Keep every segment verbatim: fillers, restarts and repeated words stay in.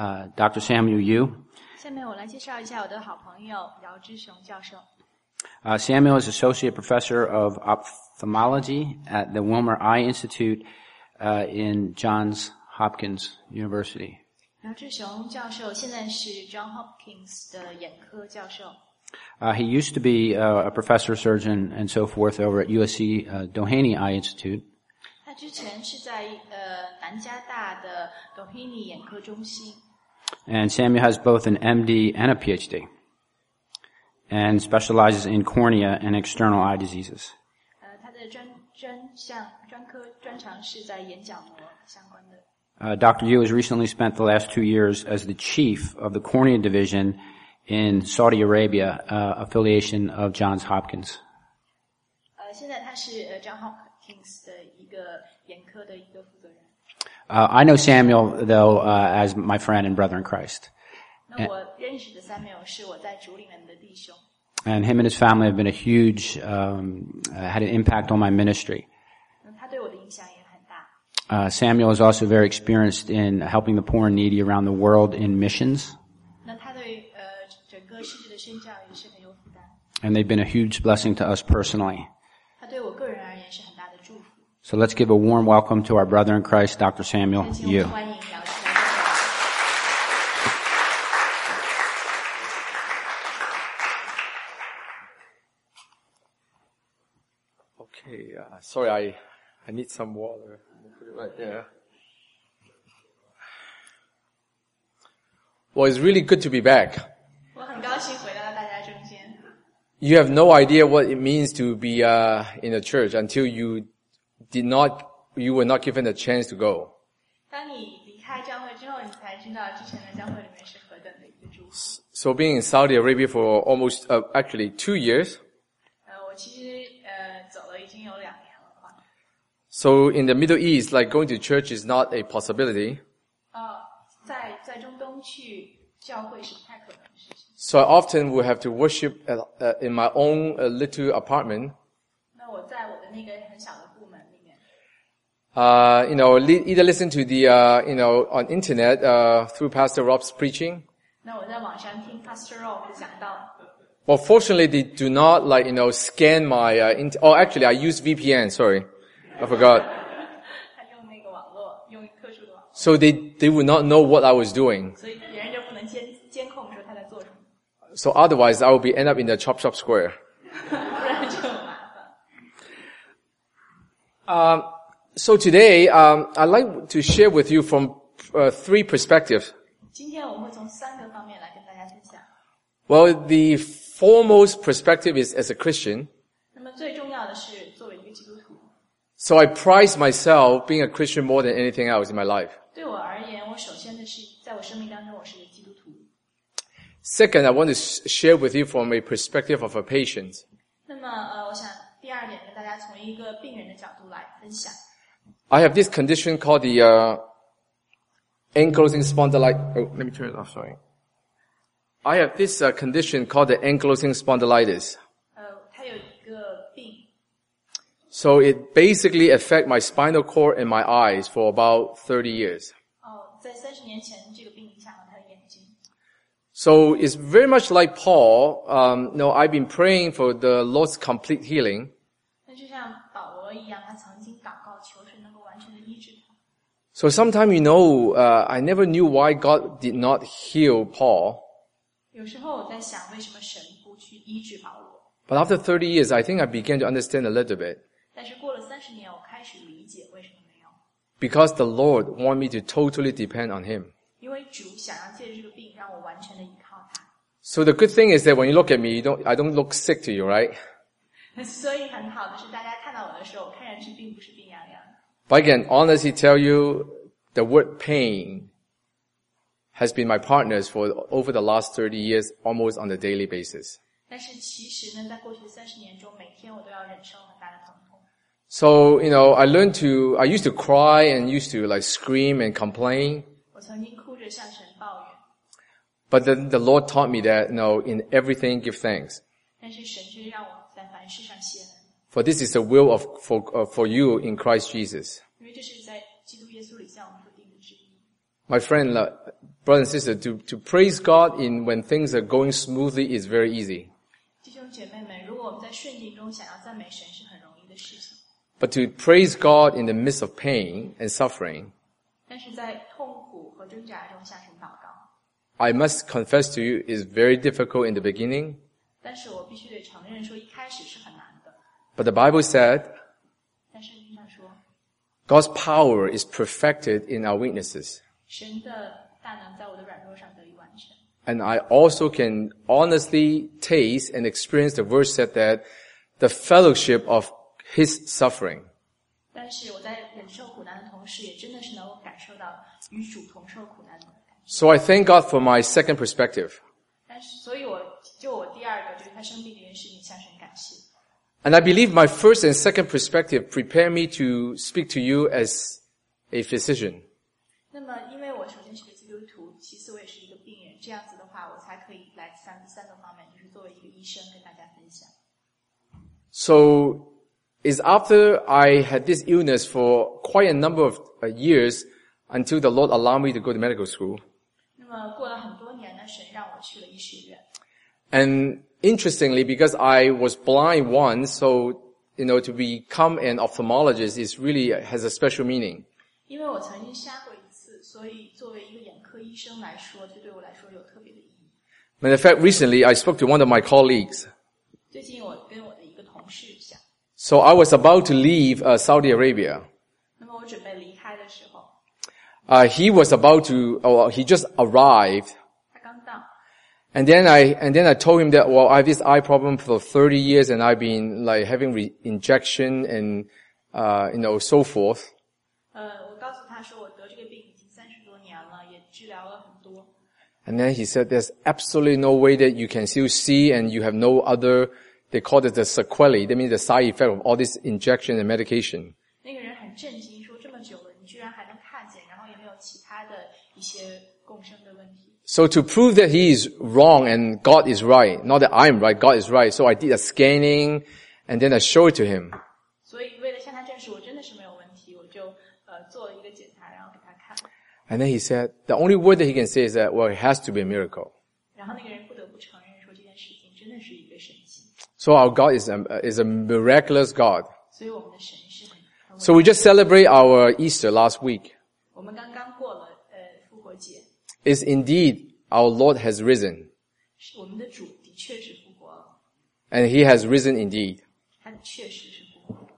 uh, Doctor Samuel Yu. 下面我来介绍一下我的好朋友姚志雄教授。 Uh, Samuel is Associate Professor of Ophthalmology at the Wilmer Eye Institute uh, in Johns Hopkins University. 姚志雄教授现在是 John Hopkins 的眼科教授。 Uh, he used to be uh, a professor, surgeon, and so forth over at U S C uh, Doheny Eye Institute. 他之前是在呃南加大的 Doheny 眼科中心。 And Samuel has both an M D and a P H D, and specializes in cornea and external eye diseases. 呃，他的专专项专科专长是在眼角膜相关的。 Uh, Doctor Yu has recently spent the last two years as the chief of the cornea division in Saudi Arabia, uh, affiliation of Johns Hopkins. 呃，现在他是呃 John Hopkins 的一个眼科的一个负责人。 Uh, I know Samuel, though, uh, as my friend and brother in Christ. 那我认识的 Samuel 是我在主里面的弟兄。 And him and his family have been a huge, um, uh, had an impact on my ministry. 那他对我的影响也很大。 Uh, Samuel is also very experienced in helping the poor and needy around the world in missions. 那他对呃整个世界的宣教也是很有负担。 And they've been a huge blessing to us personally. 他对我个人而言是很大的祝福。 So let's give a warm welcome to our brother in Christ, Doctor Samuel Yu. 欢迎姚教授。 Okay, uh, sorry, I, I need some water. Put it right there. Well, it's really good to be back. 我很高兴回到大家中间。 You have no idea what it means to be uh, in a church until you did not, you were not given a chance to go. 当你离开教会之后，你才知道之前的教会里面是何等的一个祝福。 So being in Saudi Arabia for almost, uh, actually two years. 呃，我其实呃走了已经有两年了吧。 So in the Middle East, like going to church is not a possibility. 呃，在在中东去教会是不太可能的事情。 So I often will have to worship at, uh, in my own uh, little apartment. 那我在我的那个很小的部门里面。 Uh, you know, li- either listen to the, uh, you know, on internet, uh, through Pastor Rob's preaching. 那我在网上听 Pastor Rob 讲到。 Well, fortunately, they do not, like, you know, scan my, uh, int- oh, actually, I use V P N, sorry. I forgot. 他用那个网络，用特殊的网络。 So they, they would not know what I was doing. 所以别人就不能监监控说他在做什么。 So otherwise, I would be end up in the Chop Shop Square. 不然就很麻烦。 Um, so today, um, I'd like to share with you from uh, three perspectives. 今天我们会从三个方面来跟大家分享。 Well, the foremost perspective is as a Christian. 那么最重要的是作为一个基督徒。 So I prize myself being a Christian more than anything else in my life. 对我而言，我首先的是在我生命当中我是一个基督徒。 Second, I want to sh- share with you from a perspective of a patient. 那么呃，我想第二点跟大家从一个病人的角度来分享。 I have this condition called the uh, ankylosing spondylitis. Oh, let me turn it off. Sorry. I have this uh, condition called the ankylosing spondylitis. 呃，他有一个病， So it basically affects my spinal cord and my eyes for about thirty years. 哦，在三十年前这个病影响了他的眼睛。 So it's very much like Paul. Um, you know, I've been praying for the Lord's complete healing. 那就像保罗一样，他曾经祷告求神能够完全的医治他。 So sometimes, you know, uh, I never knew why God did not heal Paul. 有时候我在想，为什么神不去医治保罗？ But after thirty years, I think I began to understand a little bit. 但是过了三十年，我开始理解为什么没有。 Because the Lord want me to totally depend on Him. 因为主想要借着这个病让我完全的依靠他。 So the good thing is that when you look at me, you don't, I don't look sick to you, right? 所以很好的是，大家看到我的时候，看上去并不是病怏怏的。 But I can honestly tell you, the word pain has been my partners for over the last thirty years, almost on a daily basis. 但是其实呢，在过去的三十年中，每天我都要忍受很大的疼痛。 So, you know, I learned to, I used to cry and used to like scream and complain. 我曾经哭着向神抱怨， But then the Lord taught me that, you know, in everything give thanks. 但是神却让我在凡事上谢恩， For this is the will of, for, uh, for you in Christ Jesus. 因为这是在基督耶稣里向我们所定的旨意。 My friend, uh, Brothers and sisters, to, to praise God in when things are going smoothly is very easy. 弟兄姐妹们，如果我们在顺境中想要赞美神是很容易的事情， But to praise God in the midst of pain and suffering, 但是在痛苦和挣扎中向神祷告， I must confess to you, is very difficult in the beginning. 但是我必须得承认说一开始是很难的。 But the Bible said, 但圣经上说， God's power is perfected in our weaknesses. 神的大能在我的软弱上得以完成。 And I also can honestly taste and experience the verse said that the fellowship of His suffering. 但是我在忍受苦难的同时，也真的是能够感受到与主同受苦难的感觉。 So I thank God for my second perspective. 但是，所以我就我第二个就是他生病这件事情向神感谢。 And I believe my first and second perspective prepare me to speak to you as a physician. 那么，因为我首先是个基督徒，其次我也是一个病人，这样子的话，我才可以来三三个方面，就是作为一个医生跟大家分享。 So it's after I had this illness for quite a number of uh, years until the Lord allowed me to go to medical school. 那么过了很多年呢，神让我去了医学院。 And interestingly, because I was blind once, so, you know, to become an ophthalmologist is really has a special meaning. 因为我曾经瞎过一次，所以作为一个眼科医生来说，这对我来说有特别的意义。 Matter of fact, recently I spoke to one of my colleagues. 最近我跟我的一个同事讲， So I was about to leave uh, Saudi Arabia. 那么我准备离开的时候， Uh, he was about to, or he just arrived. 他刚到， And then I, and then I told him that, well, I have this eye problem for thirty years and I've been like having re- injection and, uh, you know, so forth. 呃，我告诉他说我得这个病已经三十多年了，也治疗了很多。 And then he said, there's absolutely no way that you can still see and you have no other, they call it the sequelae, that means the side effect of all this injection and medication. 那个人很震惊，说这么久了，你居然还能看见，然后也没有其他的一些共生的问题。 So to prove that he is wrong and God is right, not that I'm right, God is right. So I did a scanning and then I showed it to him. 所以为了向他证实我真的是没有问题，我就呃做了一个检查，然后给他看。 And then he said, the only word that he can say is that, well, it has to be a miracle. 然后那个人不得不承认说这件事情真的是一个神迹。 So our God is a, is a miraculous God. 所以我们的神是很很伟大。 So we just celebrate our Easter last week. 我们刚刚过了呃复活节， Is indeed our Lord has risen. 是我们的主的确是复活了， And he has risen indeed. 他的确实是复活了。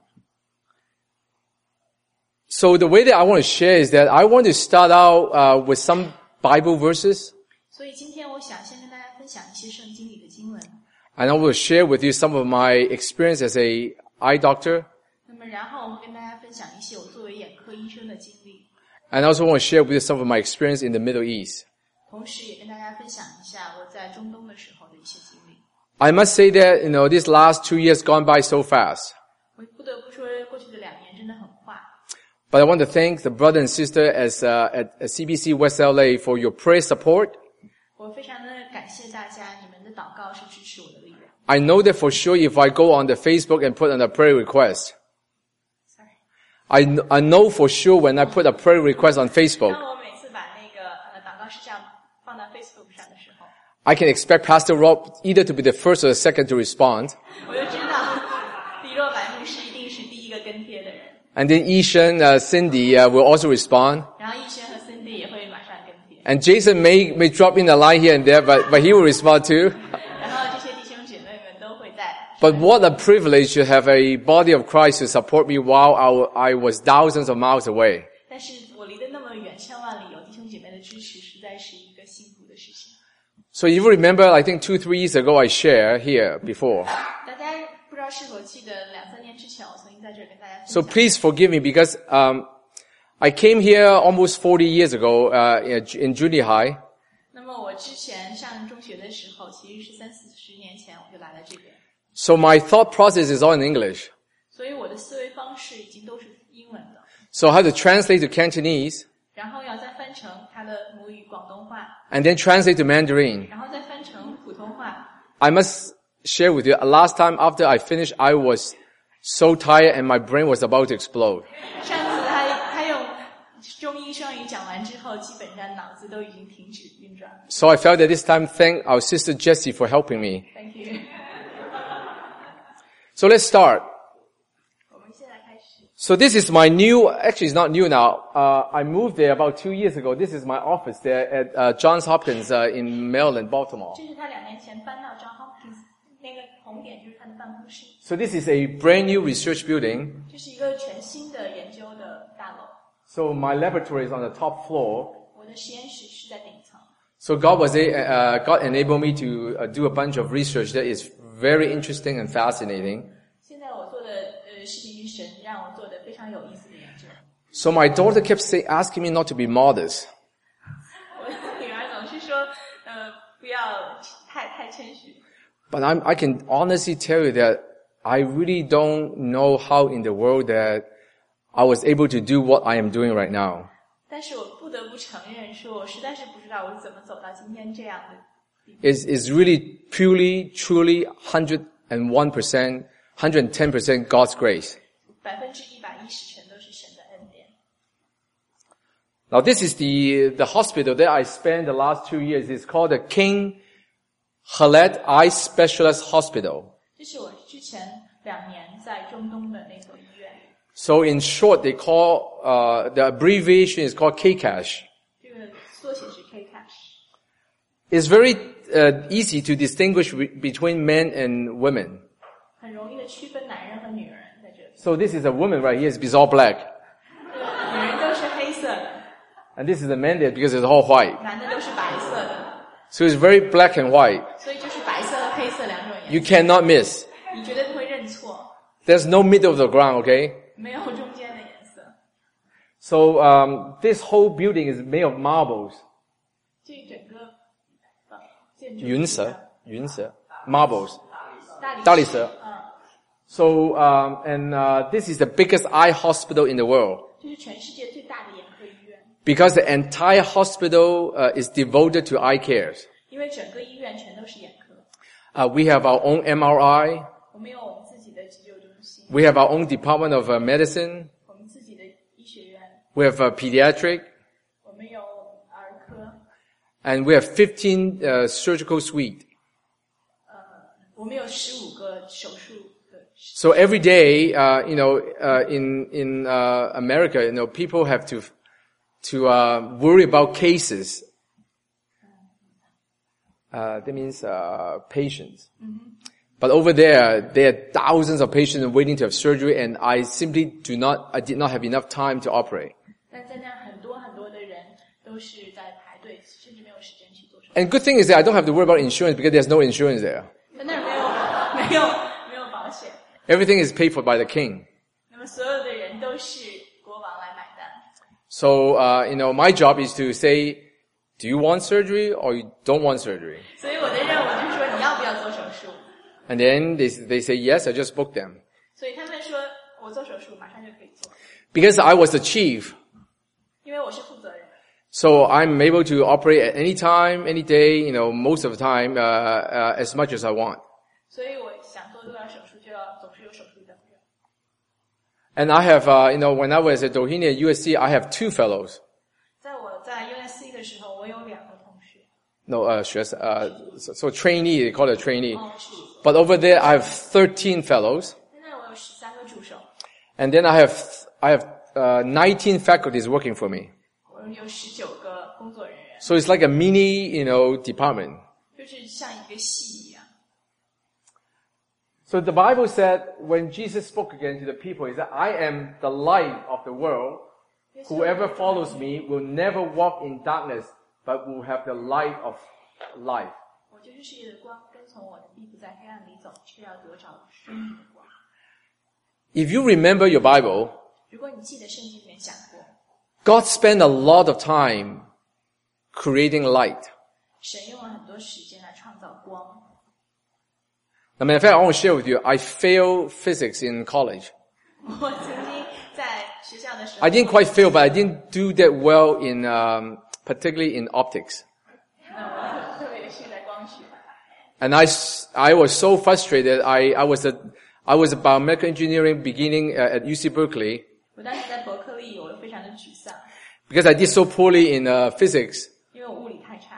So the way that I want to share is that I want to start out uh, with some Bible verses. 所以今天我想先跟大家分享一些圣经里的经文， And I will share with you some of my experience as a eye doctor. 那么然后我会跟大家分享一些我作为眼科医生的经历， And I also want to share with you some of my experience in the Middle East. 同时也跟大家分享一下我在中东的时候的一些经历。 I must say that, you know, these last two years gone by so fast. 我不得不说，过去的两年真的很快。 But I want to thank the brother and sister as, uh, at, at C B C West L A for your prayer support. 我非常的感谢大家，你们的祷告是支持我的力量。 I know that for sure if I go on the Facebook and put on a prayer request, Sorry， I, kn- I know for sure when I put a prayer request on Facebook, 当我每次把那个呃祷告事项放到 Facebook 上的时候， I can expect Pastor Rob either to be the first or the second to respond. 我就知道李若凡牧师一定是第一个跟贴的人， And then Ishan, uh, Cindy uh, will also respond. 然后逸轩和 Cindy 也会马上跟贴， And Jason may, may drop in a line here and there, but, but he will respond too. 然后这些弟兄姐妹们都会在。 But what a privilege to have a body of Christ to support me while I, I was thousands of miles away. 但是我离得那么远，千万里，有弟兄姐妹的支持，实在是一个幸福的事情。 So you remember, I think two, three years ago I shared here before. 大家不知道是否记得两三年之前，我曾经在这儿跟大家分 So 享。 please forgive me because, um, I came here almost forty years ago, uh, in junior high. 那么我之前上中学的时候，其实是三四十年前我就来了这边， So my thought process is all in English. 所以我的思维方式已经都是英文的， So I had to translate to Cantonese 然后要再翻成他的母语广东话， and then translate to Mandarin. 然后再翻成普通话。 I must share with you, last time after I finished, I was so tired and my brain was about to explode. 上次他他用中英双语讲完之后，基本上脑子都已经停止止运转。 So I felt that this time thank our sister Jessie for helping me. Thank you. So let's start. 我们现在开始。 So this is my new, actually it's not new now. Uh, I moved there about two years ago. This is my office there at uh, Johns Hopkins uh, in Maryland, Baltimore. 这是他两年前搬到 John Hopkins 那个红点，就是他的办公室。 So this is a brand new research building. 这是一个全新的研究的大楼。 So my laboratory is on the top floor. 我的实验室是在顶层。 So God was a, uh, God enabled me to uh, do a bunch of research that is very interesting and fascinating. 现在我做的呃视频是神让我做的非常有意思的研究。 So my daughter kept say, asking me not to be modest. 我的女儿总是说，呃，不要太太谦虚。 But I'm, I can honestly tell you that I really don't know how in the world that I was able to do what I am doing right now. 但是我不得不承认，说我实在是不知道我是怎么走到今天这样的。 It's, it's really purely, truly, one hundred one percent, one hundred ten percent God's grace. 百分之一百一十全都是神的恩典。 Now this is the, the hospital that I spent the last two years. It's called the King Khaled Eye Specialist Hospital. 这是我之前两年在中东的那所医院。 So in short, they call, uh, the abbreviation is called K CASH. 这个缩写是 K CASH。 It's very uh, easy to distinguish re- between men and women. 很容易的区分男人和女人在这里。 So this is a woman right here. It's all black. 女人都是黑色的， And this is the man there because it's all white. 男的都是白色的， So it's very black and white. 所以就是白色和黑色两种颜 You 色。 cannot miss. 你绝对不会认错， There's no middle of the ground, okay? 没有中间的颜色。 So um, this whole building is made of marbles. 这整个呃建筑云石,云石, marbles. 大理大理石。 嗯， So um, and uh, this is the biggest eye hospital in the world 这是全世界最大的眼科医院， because the entire hospital uh, is devoted to eye cares. 因为整个医院全都是眼科。 Uh, we have our own M R I. 我们有我们自己的急救中心， We have our own department of uh, medicine. 我们自己的医学院， We have uh, pediatric. 我们有儿科， And we have fifteen uh, surgical suite. 我们有十五个手术的。 So every day, uh, you know, uh, in in uh, America, you know, people have to to uh, worry about cases. Uh, that means uh, patients. But over there, there are thousands of patients waiting to have surgery, and I simply do not, I did not have enough time to operate. 但在那儿很多很多的人都是在排队，甚至没有时间去做手术。 And good thing is that I don't have to worry about insurance because there's no insurance there. 在那儿没有没有没有保险， Everything is paid for by the king. 那么所有的人都是国王来买单。 So, uh, you know, my job is to say, do you want surgery or you don't want surgery? 所以我的任务就是说你要不要做手术？ And then they, they say yes, I just book them. 所以他们说我做手术马上就可以做， Because I was the chief, 因为我是负责人， so I'm able to operate at any time, any day, you know, most of the time, uh, uh, as much as I want. 所以我想做多少手术就要总是有手术的。 And I have, uh, you know, when I was at Doheny at U S C, I have two fellows. 在我在 U S C 的时候，我有两个同学， No, uh, 学生, uh, so, so trainee, they call it a trainee. 哦，是。 But over there, I have thirteen fellows. 现在我有十三个助手， And then I have, I have, uh, nineteen faculties working for me. 我有十九个工作人员， So it's like a mini, you know, department. 就是像一个系一样。 So the Bible said when Jesus spoke again to the people, he said, I am the light of the world. Whoever follows me will never walk in darkness, but will have the light of life. 我就是世界的光，跟从我的必不在黑暗里走，却要得着生命的光。 If you remember your Bible, 如果你记得圣经里面讲过， God spent a lot of time creating light. 神用了很多时间来创造光。 I mean, in fact, I want to share with you, I failed physics in college. 我曾经在学校的时候， I didn't quite fail, but I didn't do that well in, um, particularly in optics. 那我特别是在光学， And I, s- I was so frustrated. I, I was a, I was a biomedical engineering beginning uh, at U C Berkeley 我当时在伯克利，我非常的沮丧， because I did so poorly in uh, physics. 因为我物理太差。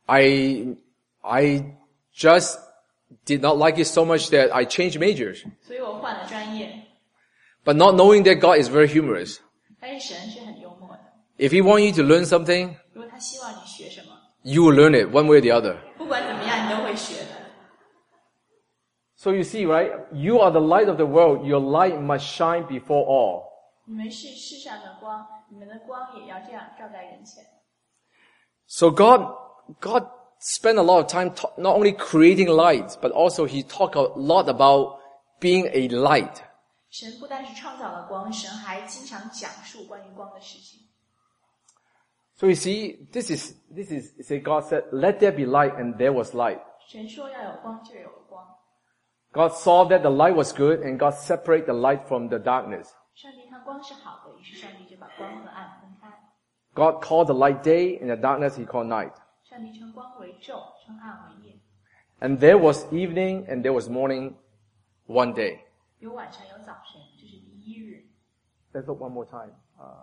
I, I just did not like it so much that I changed majors. 所以我换了专业。 But not knowing that God is very humorous. 但是神是很幽默的。 If He wants you to learn something, 如果他希望你学什么， you will learn it one way or the other. 不管怎么样，你都会学的。 So you see, right? You are the light of the world. Your light must shine before all. 你们是世上的光，你们的光也要这样照在人前。 So God, God spent a lot of time ta- not only creating light, but also He talked a lot about being a light. 神不但是创造了光，神还经常讲述关于光的事情。 So you see, this is, this is, say God said, let there be light, and there was light. 神说要有光，就有了光。 God saw that the light was good, and God separated the light from the darkness. 上帝看光是好的，于是上帝就把光和暗分开。 God called the light day, and the darkness He called night. 上帝称光为昼，称暗为夜。 And there was evening, and there was morning, one day. 有晚上，有早晨，这是第一日。 Let's look one more time. Uh,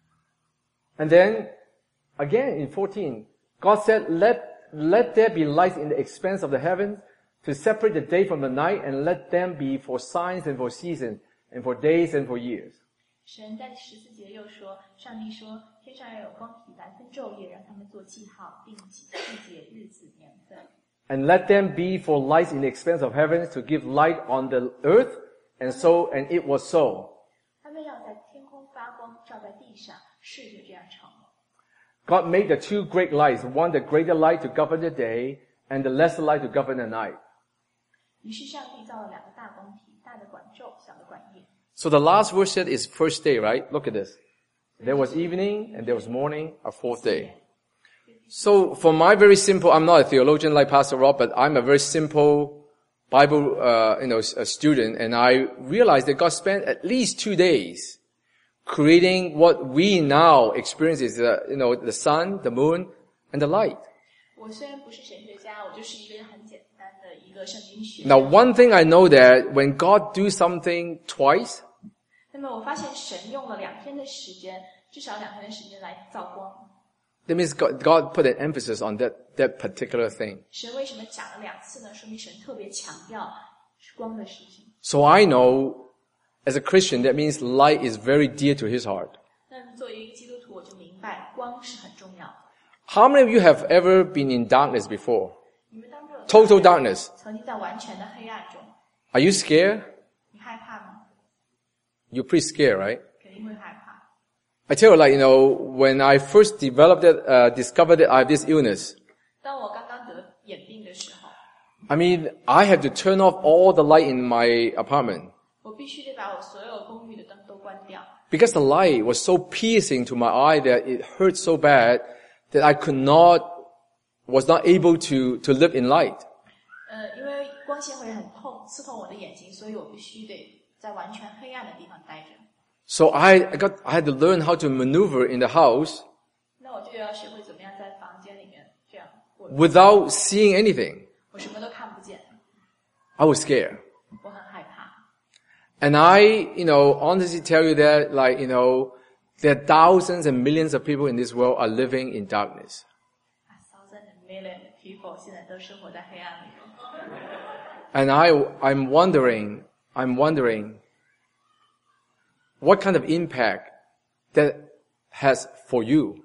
and then, again in fourteen, God said, let, let there be lights in the expanse of the heavens to separate the day from the night, and let them be for signs and for seasons, and for days and for years. 神在十四节又说，上帝说，天上要有光体来分昼夜，让他们做记号，定记季节、日子、年份。 And let them be for lights in the expanse of heavens to give light on the earth, and so, and it was so. 他们要在天空发光，照在地上，是就这样成了。 God made the two great lights, one the greater light to govern the day, and the lesser light to govern the night. 于是上帝造了两个大光体，大的管昼，小的管夜。 So the last verse said is first day, right? Look at this. There was evening and there was morning, a fourth day. So for my very simple, I'm not a theologian like Pastor Rob, but I'm a very simple Bible, uh, you know, a student, and I realized that God spent at least two days creating what we now experience is, uh, you know, the sun, the moon, and the light. 我虽然不是神学家，我就是一个很简单的一个圣经学。 Now, one thing I know that when God do something twice, 那么我发现神用了两天的时间，至少两天的时间来造光。 that means God, God put an emphasis on that, that particular thing. 神为什么讲了两次呢？说明神特别强调光的事情。 So I know, as a Christian, that means light is very dear to His heart. 那作为一个基督徒，我就明白光是很重要的。 How many of you have ever been in darkness before? 你们当中有 Total darkness. 曾经在完全的黑暗中， Are you scared? 你害怕吗？ You're pretty scared, right? 肯定会害怕。 I tell you, like, you know, when I first developed it, uh, discovered that I have this illness, 当我刚刚得眼病的时候， I mean, I had to turn off all the light in my apartment 我必须得把我所有公寓的灯都关掉， because the light was so piercing to my eye that it hurt so bad that I could not, was not able to, to live in light. 呃，因为光线会很痛，刺痛我的眼睛，所以我必须得在完全黑暗的地方待着。 So I, I got, I had to learn how to maneuver in the house 那我就要学会怎么样在房间里面这样过。 without seeing anything. 我什么都看不见， I was scared. 我很害怕。 And I, you know, honestly tell you that, like, you know, there are thousands and millions of people in this world are living in darkness. A thousand and million people 现在都生活在黑暗里。 And I, I'm wondering, I'm wondering what kind of impact that has for you.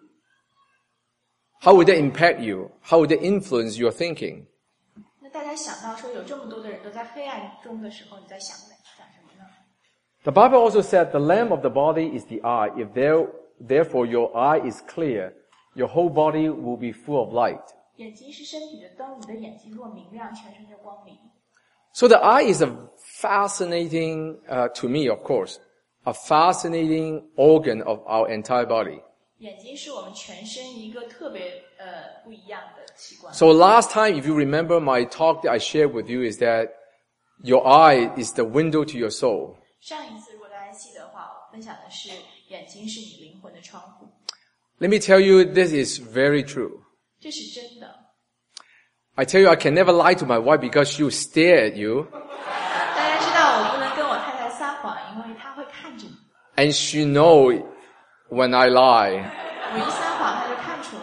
How would that impact you? How would that influence your thinking? 那大家想到说有这么多的人都在黑暗中的时候，你在想想什么呢？ The Bible also said the lamp of the body is the eye. If there, therefore your eye is clear, your whole body will be full of light. 眼睛是身体的灯，你的眼睛若明亮，全身就光明。 So the eye is a fascinating, uh, to me, of course, a fascinating organ of our entire body. 眼睛是我们全身一个特别呃不一样的器官。 So last time, if you remember my talk that I shared with you, is that your eye is the window to your soul. 上一次如果大家记得的话，我分享的是眼睛是你灵魂的窗户， Let me tell you, this is very true. 这是真的。 I tell you, I can never lie to my wife because she will stare at you, 大家知道我不能跟我太太撒谎，因为她会看着你。 and she know when I lie. 我一撒谎，她就看出来。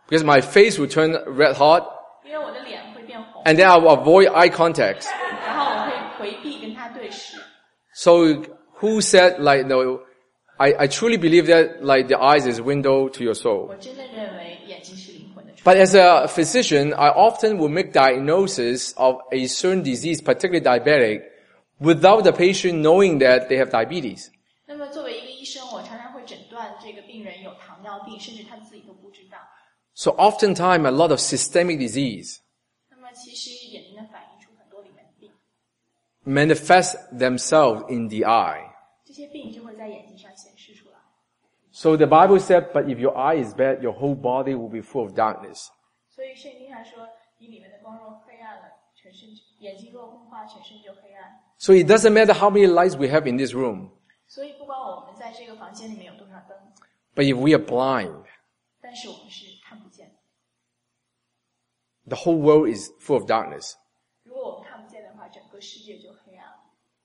because my face will turn red hot, 因为我的脸会变红， and then I will avoid eye contact. 然后我会回避跟他对视。 So who said like no? I, I truly believe that like the eyes is window to your soul. 我真的认为眼睛是灵魂的窗。 But as a physician, I often will make diagnosis of a certain disease, particularly diabetic, without the patient knowing that they have diabetes. 那么作为一个医生，我常常会诊断这个病人有糖尿病，甚至他自己都不知道。 So oftentimes a lot of systemic disease 那么其实眼睛的反映出很多里面的病， manifest themselves in the eye. 这些病就会在眼睛上显示出来。 So the Bible said, but if your eye is bad, your whole body will be full of darkness. 所以圣经上说，你里面的光若黑暗了，全身眼睛若昏花，全身就黑暗。 So it doesn't matter how many lights we have in this room, 所以不管我们在这个房间里面有多少灯， but if we are blind, 但是我们是看不见的。 the whole world is full of darkness. 如果我们看不见的话，整个世界就黑暗了。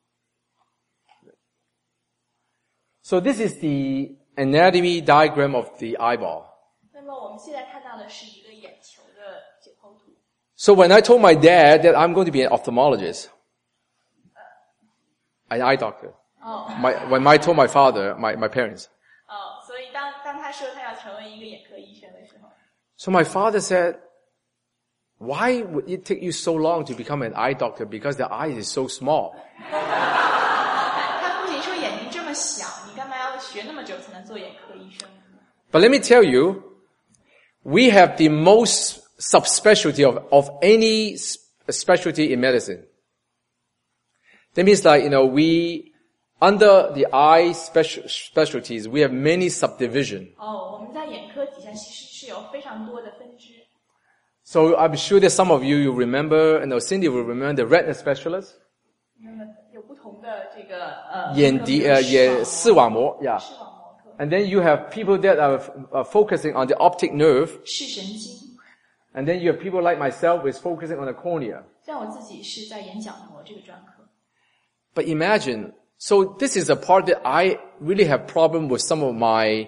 So this is the anatomy diagram of the eyeball. 那么我们现在看到的是一个眼球的解剖图。 So when I told my dad that I'm going to be an ophthalmologist, an eye doctor, 哦 my, when I told my father, my, my parents, 哦，所以当当他说他要成为一个眼科医生的时候， so my father said, why would it take you so long to become an eye doctor? Because the eye is so small. 他父亲说眼睛这么小，你干嘛要学那么久才能做眼科医生？ But let me tell you, we have the most subspecialty of, of any specialty in medicine. That means like, you know, we, under the eye special, specialties, we have many subdivision. 哦，我们在眼科底下其实是有非常多的分支。 So I'm sure that some of you, you remember, and Cindy will remember the retina specialist. 那么有不同的这个呃眼底, uh, 眼视网膜, yeah. 视网膜科、 And then you have people that are uh, focusing on the optic nerve. 视神经。 And then you have people like myself who is focusing on the cornea. 像我自己是在眼角膜这个专科。 But imagine, so this is a part that I really have problem with some of my,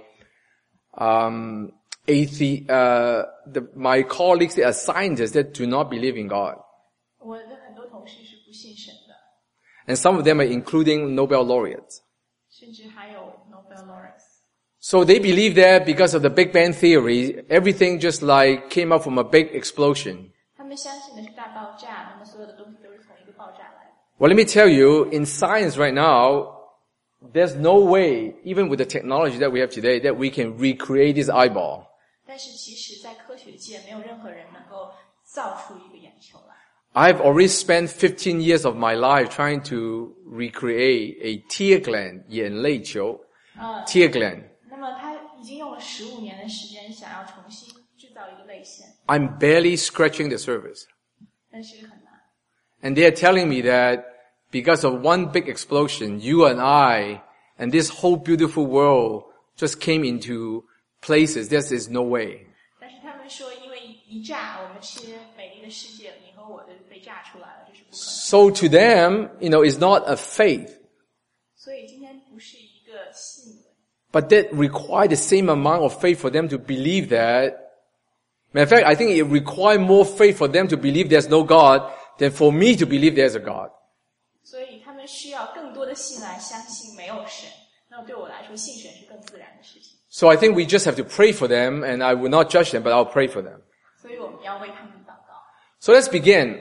um, athe, uh, the, my colleagues that are scientists that do not believe in God. 我的很多同事是不信神的， And some of them are including Nobel laureates. 甚至还有 Nobel laureates。 So they believe that because of the Big Bang theory, everything just like came up from a big explosion. 他们相信的是大爆炸，那么所有的东西都是从一个爆炸来的。 Well, let me tell you, in science right now, there's no way, even with the technology that we have today, that we can recreate this eyeball. 但是其实在科学界没有任何人能够造出一个眼球来。 I've already spent fifteen years of my life trying to recreate a tear gland, 眼泪球, 呃 tear gland. 那么他已经用了十五年的时间，想要重新制造一个泪腺， I'm barely scratching the surface. 但是很难。 And they're telling me that because of one big explosion, you and I and this whole beautiful world just came into places. There is no way. 但是他们说，因为一炸，我们这些美丽的世界，你和我都被炸出来了，这是不可能。 So to them, you know, it's not a faith, 所以今天不是一个信仰， but that require the same amount of faith for them to believe that. Matter of fact, I think it requires more faith for them to believe there's no God than for me to believe there's a God. 所以他们需要更多的信来相信没有神。那么对我来说，信神是更自然的事情。 So I think we just have to pray for them, and I will not judge them, but I'll pray for them. 所以我们要为他们祷告。 So let's begin.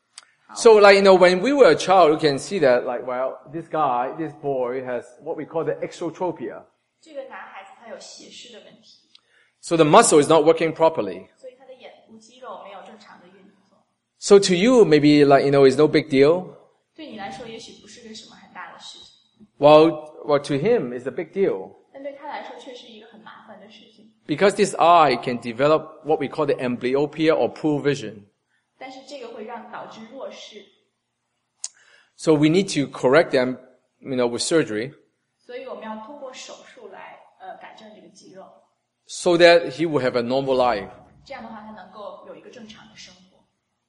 So like, you know, when we were a child, you can see that like, well, this guy, this boy has what we call the exotropia. 这个男孩子他有斜视的问题， So the muscle is not working properly. 所以他的眼部肌肉没有正常的运作。 So to you, maybe like, you know, it's no big deal. 对你来说，也许不是个什么很大的事情， Well, well, to him, it's a big deal. 但对他来说却是一个很麻烦的事情。 Because this eye can develop what we call the amblyopia or poor vision. 但是这个会让导致弱视， So we need to correct them, you know, with surgery 所以我们要通过手术来呃改正这个肌肉， so that he will have a normal life. 这样的话他能够有一个正常的生活。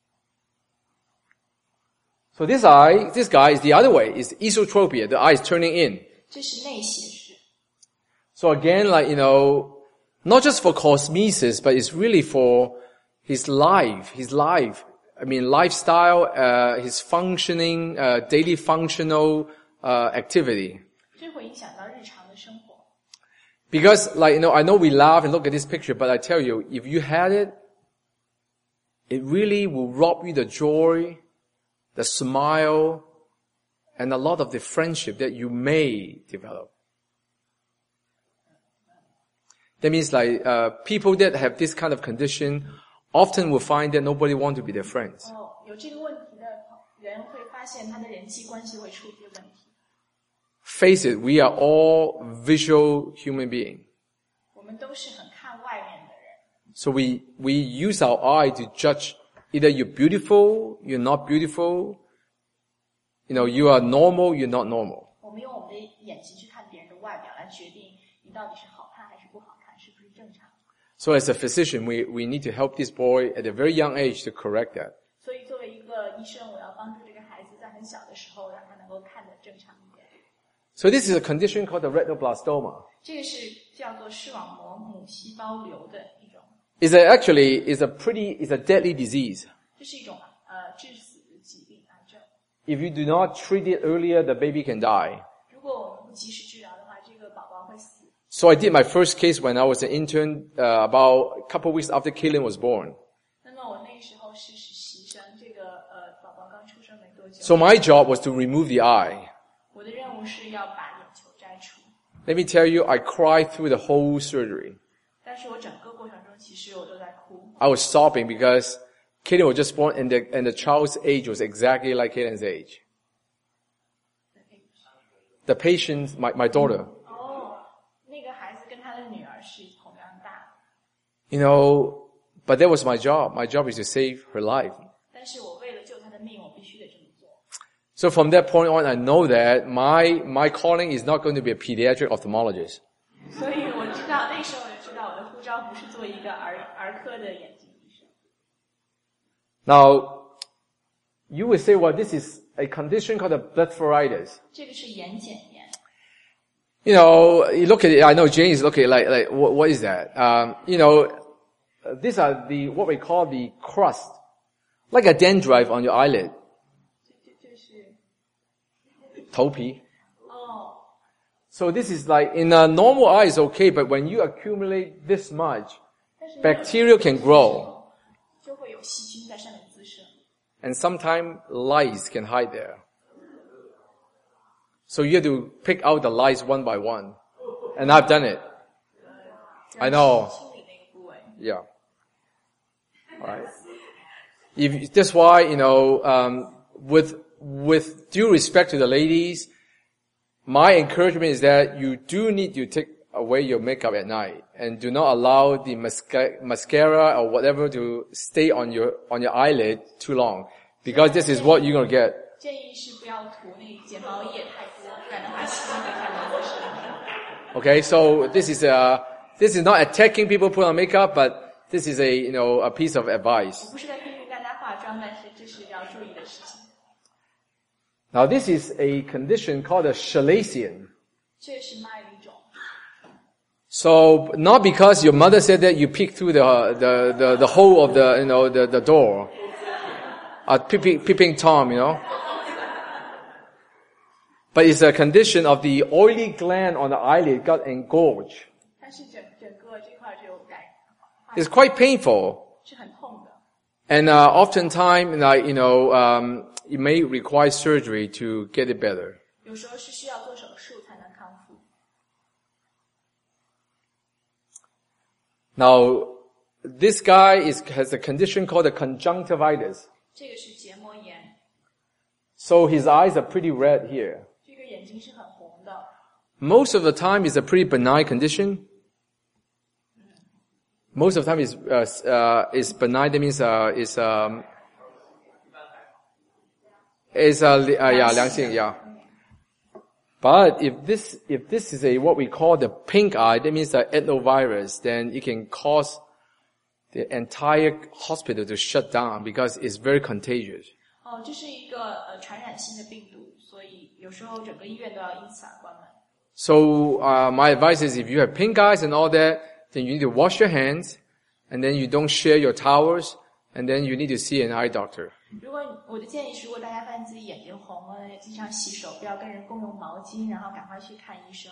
So this eye, this guy is the other way, is esotropia. The eye is turning in. 这是内斜视， So again, like, you know, not just for cosmesis, but it's really for his life, his life. I mean, lifestyle, uh, his functioning, uh, daily functional, uh, activity. 这会影响到日常的生活。 Because, like, you know, I know we laugh and look at this picture, but I tell you, if you had it, it really will rob you the joy, the smile, and a lot of the friendship that you may develop. That means like, uh, people that have this kind of condition often will find that nobody want to be their friends. 哦，有这个问题的人会发现他的人际关系会出现问题。 Face it, we are all visual human beings. 我们都是很看外面的人， So we, we use our eye to judge either you're beautiful, you're not beautiful, you know, you are normal, you're not normal. 我们用我们的眼睛去看别人的外表来决定你到底是好看还是不好看，是不是正常。 So as a physician, we, we need to help this boy at a very young age to correct that. 所以作为一个医生，我要帮助这个孩子在很小的时候让他能够看得正常一点。 So this is a condition called the retinoblastoma. 这个是叫做视网膜母细胞瘤的一种， It's a, actually, is a pretty, is a deadly disease. 这是一种呃致死的疾病癌症。 If you do not treat it earlier, the baby can die. 如果我们不及时治疗的话，这个宝宝会死。 So I did my first case when I was an intern, uh, about a couple of weeks after Kaylin was born. 那么我那个时候是实习生，这个呃宝宝刚出生没多久。 So my job was to remove the eye. 我的任务是要把眼球摘除， Let me tell you, I cried through the whole surgery. 但是我整个过程中其实我都在哭， I was sobbing because Kaylin was just born and the, and the child's age was exactly like Kaylin's age. The patient, my, my daughter, 哦，那个孩子跟他的女儿是同样大， you know, but that was my job. My job is to save her life. 但是我为了救他的命，我必须得这么做。 So from that point on, I know that my, my calling is not going to be a pediatric ophthalmologist. 所以我知道那时候我就知道我的护照不是做一个儿儿科的眼睛医生。 Now, you would say, well, this is a condition called a blepharitis. 这个是眼睑炎， You know, you look at it, I know Jane is looking like, like, what, what is that? Um, you know, uh, these are the, what we call the crust, like a dendrite on your eyelid, 这这这是头皮. 哦， So this is like, in a normal eye is okay, but when you accumulate this much, 但是 bacteria can grow, 就会有细菌在上面滋生， and sometimes lice can hide there. So you have to pick out the lice one by one. And I've done it. I know. 清理那个部位。 Yeah. Alright. If, that's why, you know, um, with, with due respect to the ladies, my encouragement is that you do need to take away your makeup at night and do not allow the masca- mascara or whatever to stay on your, on your eyelid too long. Because this is what you're gonna get. 建议是不要涂那个睫毛液太多，不然的话细菌会看到在身上。 Okay, so this is uh this is not attacking people put on makeup, but this is a, you know, a piece of advice. 我不是在批评大家化妆，但是这是要注意的事情。 Now this is a condition called a chalazion. 这是麦粒肿， So not because your mother said that you peek through the the the, the hole of the, you know, the the door. Uh, peeping, peeping Tom, you know. But it's a condition of the oily gland on the eyelid got engorged. 但是整整个这块就改， It's quite painful. 是很痛的。 And uh, oftentimes, like, you know, um, it may require surgery to get it better. 有时候是需要做手术才能康复。 Now, this guy is, has a condition called a conjunctivitis. 这个是结膜炎， So his eyes are pretty red here. 这个眼睛是很红的。 Most of the time, it's a pretty benign condition. Most of the time, is uh, uh, is benign. That means uh, is um, is uh, li- uh yeah, 良性, yeah. But if this if this is a what we call the pink eye, that means the adenovirus, then it can cause the entire hospital to shut down because it's very contagious. 哦，这是一个呃传染性的病毒，所以有时候整个医院都要因此而关门。 So uh, my advice is, if you have pink eyes and all that, then you need to wash your hands, and then you don't share your towels, and then you need to see an eye doctor. 如果我的建议是，如果大家发现自己眼睛红了，经常洗手，不要跟人共用毛巾，然后赶快去看医生。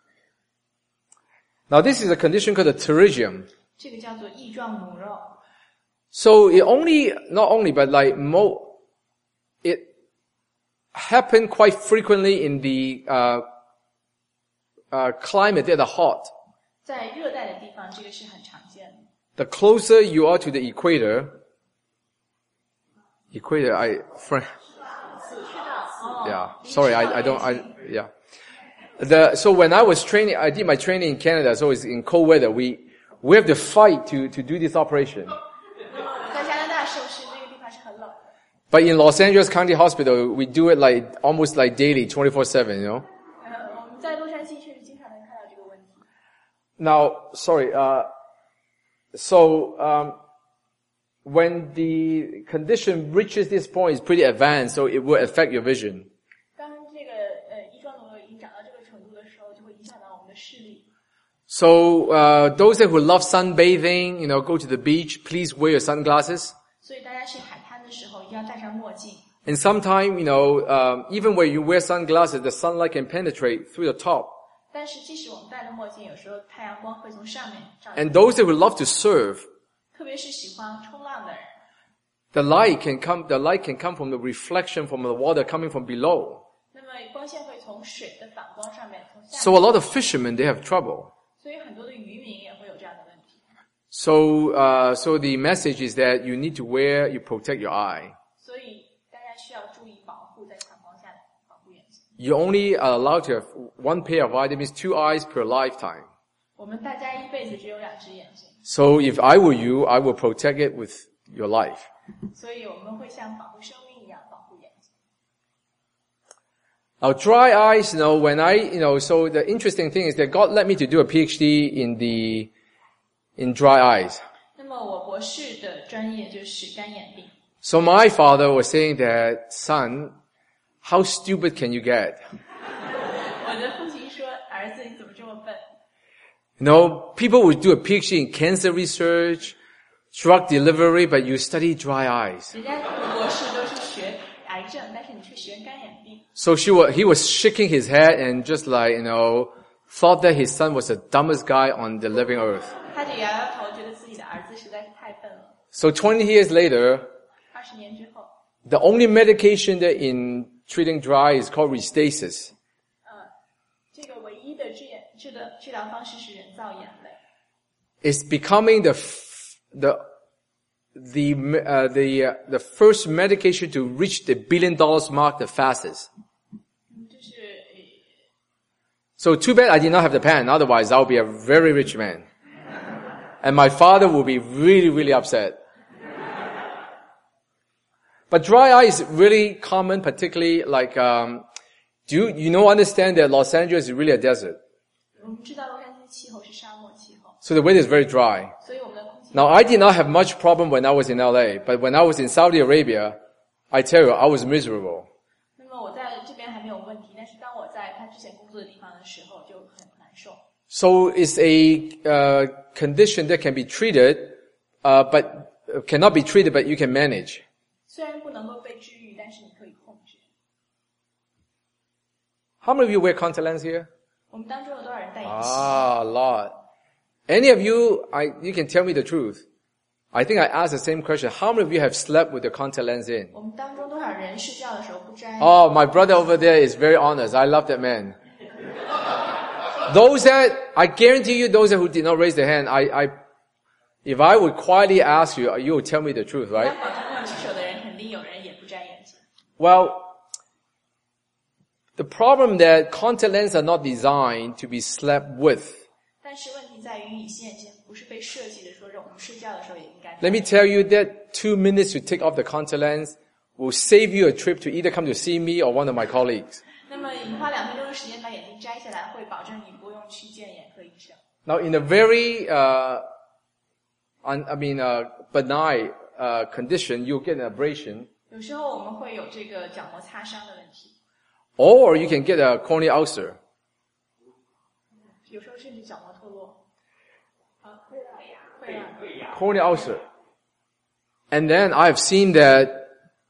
Now this is a condition called a pterygium. 这个叫做翼状母肉。 So it only, not only, but like mo, it happened quite frequently in the uh, uh, climate that are hot. 在热带的地方，这个是很常见的。 The closer you are to the equator, equator, I, friend, yeah, sorry, I, I don't, I, yeah. The, so when I was training, I did my training in Canada, so it's in cold weather. We, we have to fight to, to do this operation. 在加拿大受试那个地方是很冷的。 But in Los Angeles County Hospital, we do it like, almost like daily, twenty-four seven, you know? 呃，我们在洛杉矶确实经常能看到这个问题。 Now, sorry, uh, so, um, when the condition reaches this point, it's pretty advanced, so it will affect your vision. 当这个呃翼状母肉已经长到这个程度的时候，就会影响到我们的视力。 So, uh, those that who love sunbathing, you know, go to the beach, please wear your sunglasses. 所以大家去海滩的时候一定要戴上墨镜。 And sometime, you know, um, even when you wear sunglasses, the sunlight can penetrate through the top. 但是即使我们戴了墨镜，有时候太阳光会从上面照进 And those that would love to surf, 特别是喜欢冲浪的人， the light can come, the light can come from the reflection from the water coming from below. 那么光线会从水的反光上面从下 So 面， a lot of fishermen, they have trouble. 所以很多的渔民也会有这样的问题。 So, uh, so the message is that you need to wear, you protect your eye. 所以大家需要注意保护，在强光下保护眼睛。 You only are allowed to have one pair of eyes, that means two eyes per lifetime. 我们大家一辈子只有两只眼睛， So if I were you, I would protect it with your life. 所以我们会像保护生命一样保护眼睛。 Now dry eyes, you know, when I, you know, so the interesting thing is that God led me to do a PhD in the, in dry eyes. 那么我博士的专业就是干眼病。 So my father was saying that, son, how stupid can you get? 我的父亲说：“儿子，你怎么这么笨？” You know, people would do a PhD in cancer research, drug delivery, but you study dry eyes. 人家读博士都是学癌症，但是你却学干眼病。 So she was, he was shaking his head and just like, you know, thought that his son was the dumbest guy on the living earth. 他就摇摇头，觉得自己的儿子实在是太笨了。 So twenty years later, 二十年之后， the only medication that in treating dry is called Restasis. 呃，这个唯一的治眼治的治疗方式是人造眼泪。 It's becoming the f- the the uh, the uh, the first medication to reach the billion dollars mark the fastest. 嗯就是呃 So too bad I did not have the pen. Otherwise, I'll be a very rich man, and my father will be really really upset. But dry eye is really common, particularly like um, do you you know understand that Los Angeles is really a desert, 我们知道洛杉矶气候是沙漠气候， so the weather is very dry. 所以我们的空气。 Now, I did not have much problem when I was in L A, but when I was in Saudi Arabia, I tell you, I was miserable. 那么我在这边还没有问题，但是当我在他之前工作的地方的时候就很难受。 So it's a uh, condition that can be treated, uh, but uh, cannot be treated, but you can manage. 虽然不能够被治愈，但是你可以控制。 How many of you wear contact lens here? 我们当中有多少人戴眼镜？ Ah, a lot. Any of you, I, you can tell me the truth. I think I asked the same question. How many of you have slept with the contact lens in? 我们当中多少人睡觉的时候不摘？ Oh, my brother over there is very honest. I love that man. Those that, I guarantee you, those that who did not raise their hand, I, I, if I would quietly ask you, you would tell me the truth, 当 right? 保证没有举手的人，肯定有人也不摘眼镜。 Well, the problem that contact lenses are not designed to be slept with. 但是问题在于，隐形眼镜不是被设计的说，让我们睡觉的时候也应该戴。 Let me tell you that two minutes to take off the contact lens will save you a trip to either come to see me or one of my colleagues. 那么你花两分钟的时间把眼镜摘下来，会保证你不用去见眼科医生。 Now, in a very, uh, un, I mean, uh, benign uh, condition, you'll get an abrasion, 有时候我们会有这个角膜擦伤的问题， or you can get a corneal ulcer. 有时候甚至角膜脱落。 corneal ulcer. And then I've seen that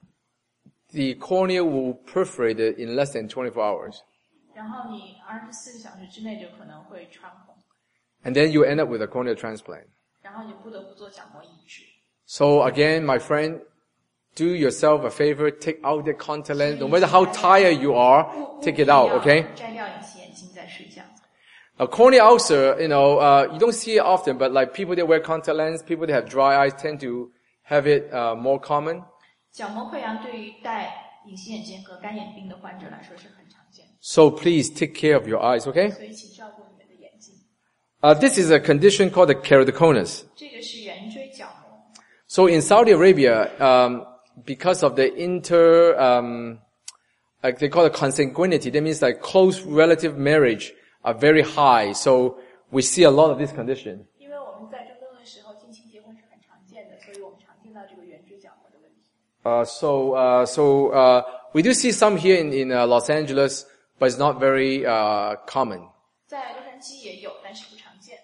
the cornea will perforate it in less than twenty-four hours. 然后你二十四小时之内就可能会穿孔， And then you end up with a corneal transplant. 然后你不得不做角膜移植。 So again, my friend, do yourself a favor, take out the contact lens. No matter how tired you are, take it out, okay? 摘掉隐形眼镜再睡觉。 A corneal ulcer, you know, uh, you don't see it often, but like people that wear contact lens, people that have dry eyes tend to have it uh, more common. 角膜溃疡对于戴隐形眼镜和干眼病的患者来说是很常见的， So please take care of your eyes, okay? 所以请照顾你们的眼睛。 Uh, this is a condition called the keratoconus. 这个是圆锥角膜。 So in Saudi Arabia, um, because of the inter, um, like they call it consanguinity, that means like close relative marriage are very high. So we see a lot of this condition. 因为我们在中东的时候，近亲结婚是很常见的，所以我们常见到这个圆锥角膜的问题。 Uh, so, uh, so, uh, we do see some here in, in uh, Los Angeles, but it's not very, uh, common. 在洛杉矶也有，但是不常见。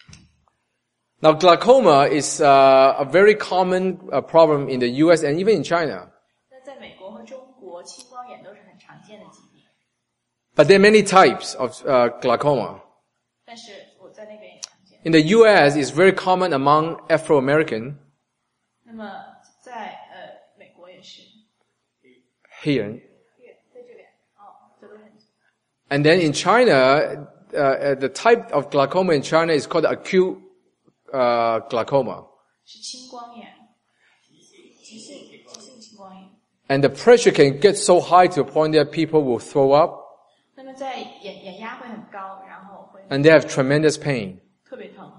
Now, glaucoma is uh, a very common uh, problem in the U S and even in China. 那在美国和中国，青光眼都是很常见的疾病， But there are many types of uh, glaucoma. 但是我在那边也常见。 In the U S, it's very common among Afro-American, 那么在呃美国也是， here. 在这边哦，这都很。 And then in China, uh, uh, the type of glaucoma in China is called acute uh, glaucoma. 是青光眼，急性急性青光眼。 And the pressure can get so high to the point that people will throw up 那么在眼眼压会很高，然后会 and they have tremendous pain. 特别疼。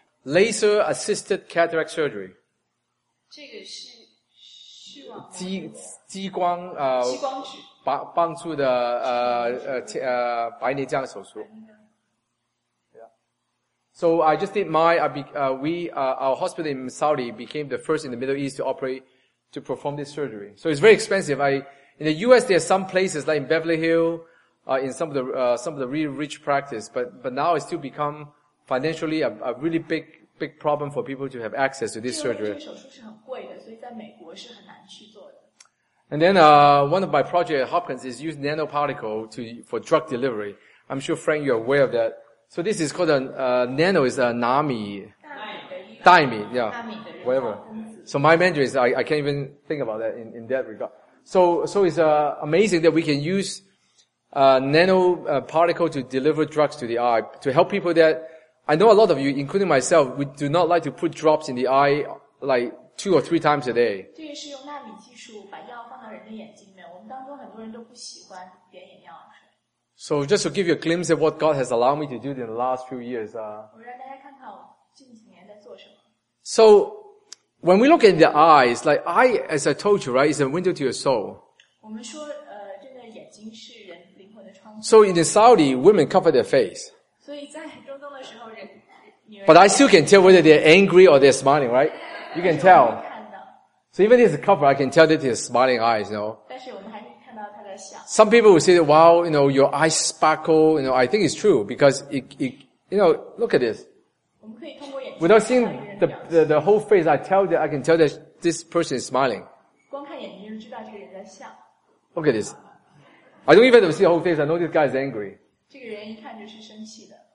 Laser assisted cataract surgery. 这个是视网膜激激光呃激光指。 帮帮助的呃呃呃白内障手术。Yeah. So I just did my I be, uh, we uh, our hospital in Saudi became the first in the Middle East to operate to perform this surgery. So it's very expensive. I in the U S there are some places like in Beverly Hills, uh, in some of the uh, some of the really rich practice, but but now it's still become financially a, a really big big problem for people to have access to this 这个这 surgery. 个手术是很贵的，所以在美国是很难去做的。 And then uh, one of my projects at Hopkins is use nanoparticle to for drug delivery. I'm sure Frank you're aware of that. So this is called a uh, nano is a nami, 大米的一 dime, yeah, 大米的人 whatever. 造分子。 So my Mandarin is I, I can't even think about that in, in that regard. So so it's uh, amazing that we can use uh, nano uh, particle to deliver drugs to the eye to help people that I know a lot of you, including myself, we do not like to put drops in the eye like two or three times a day. 这个是用纳米技术把药放到人的眼睛里面。我们当中很多人都不喜欢点眼药水。 So just to give you a glimpse of what God has allowed me to do in the last few years. Uh, 我让大家看看我近几年在做什么。 so when we look at the eyes, like eye, as I told you, right, is a window to your soul. 我们说，呃，这个眼睛是人灵魂的窗户。 So in the Saudi, women cover their face. 所以在中东的时候，人女人 But I still can tell whether they're angry or they're smiling, right? You can 会 tell. 看到， So even if it's a cover, I can tell that they're smiling eyes, you know. 但是我们还是看到她在笑。 Some people will say, wow, you know, your eyes sparkle. You know, I think it's true because it, it you know, look at this. 我们可以通过眼睛 Without 看 seeing 到一个人 the, 的表 the, 情， the whole face, I tell that, I can tell that this person is smiling. 光看眼睛就知道这个人在笑。 Look at this. I don't even have to see the whole face. I know this guy is angry. 这个人一看就是生气的。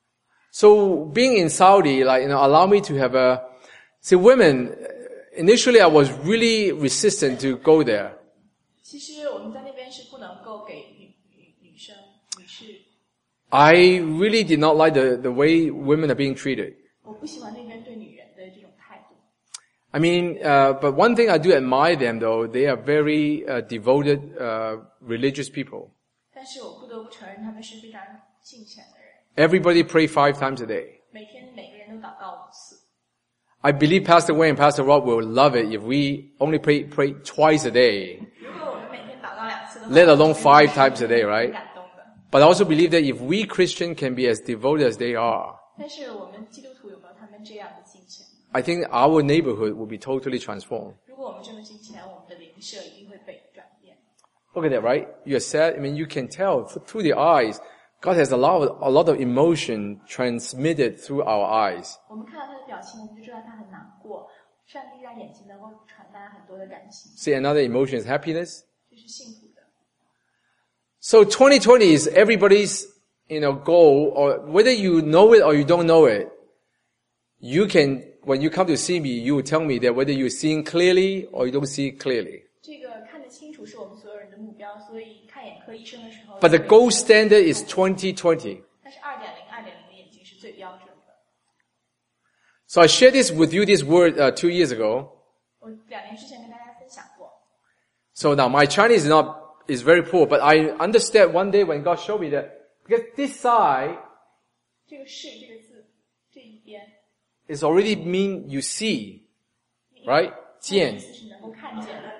So being in Saudi, like, you know, allow me to have a, see women, initially I was really resistant to go there. 其实我们在那边是不能够给女女女生、女士， I really did not like the, the way women are being treated. 我不喜欢那边对女人的这种态度。 I mean, uh, but one thing I do admire them though, they are very uh, devoted, uh, religious people. 但是我不得不承认，他们是非常敬虔的人， Everybody pray five times a day. 每天每个人都祷告五次。 I believe Pastor Wayne and Pastor Rob will love it if we only pray, pray twice a day, 如果我们每天祷告两次的话， let alone five 我们 times a day, 很 right? 感动的。 But I also believe that if we Christian can be as devoted as they are, 但是我们基督徒有没有他们这样的敬虔？ I think our neighborhood will be totally transformed. 如果我们这么敬虔，我们的邻舍一定会被转变。 Look at that, right? You're sad. I mean, you can tell through the eyes, God has a lot of, a lot of emotion transmitted through our eyes. 我们看到他的表情，我们就知道他很难过。上帝让眼睛能够传达很多的感情。 See, another emotion is happiness. 这是幸福的。 So twenty twenty is everybody's, you know, goal, or whether you know it or you don't know it, you can, when you come to see me, you will tell me that whether you're seeing clearly or you don't see clearly. 这个看得清楚是我们所有人的目标，所以看眼科医生的时候。 But the gold standard is twenty twenty. 但是二点零、二点零的眼睛是最标准的。 So I shared this with you, this word, uh, two years ago. 我两年之前跟大家分享过。 So now my Chinese is not, is very poor, but I understand one day when God showed me that, because this side 这个是这个字这一边 is already mean you see, right? 见。 意思是能够看见的。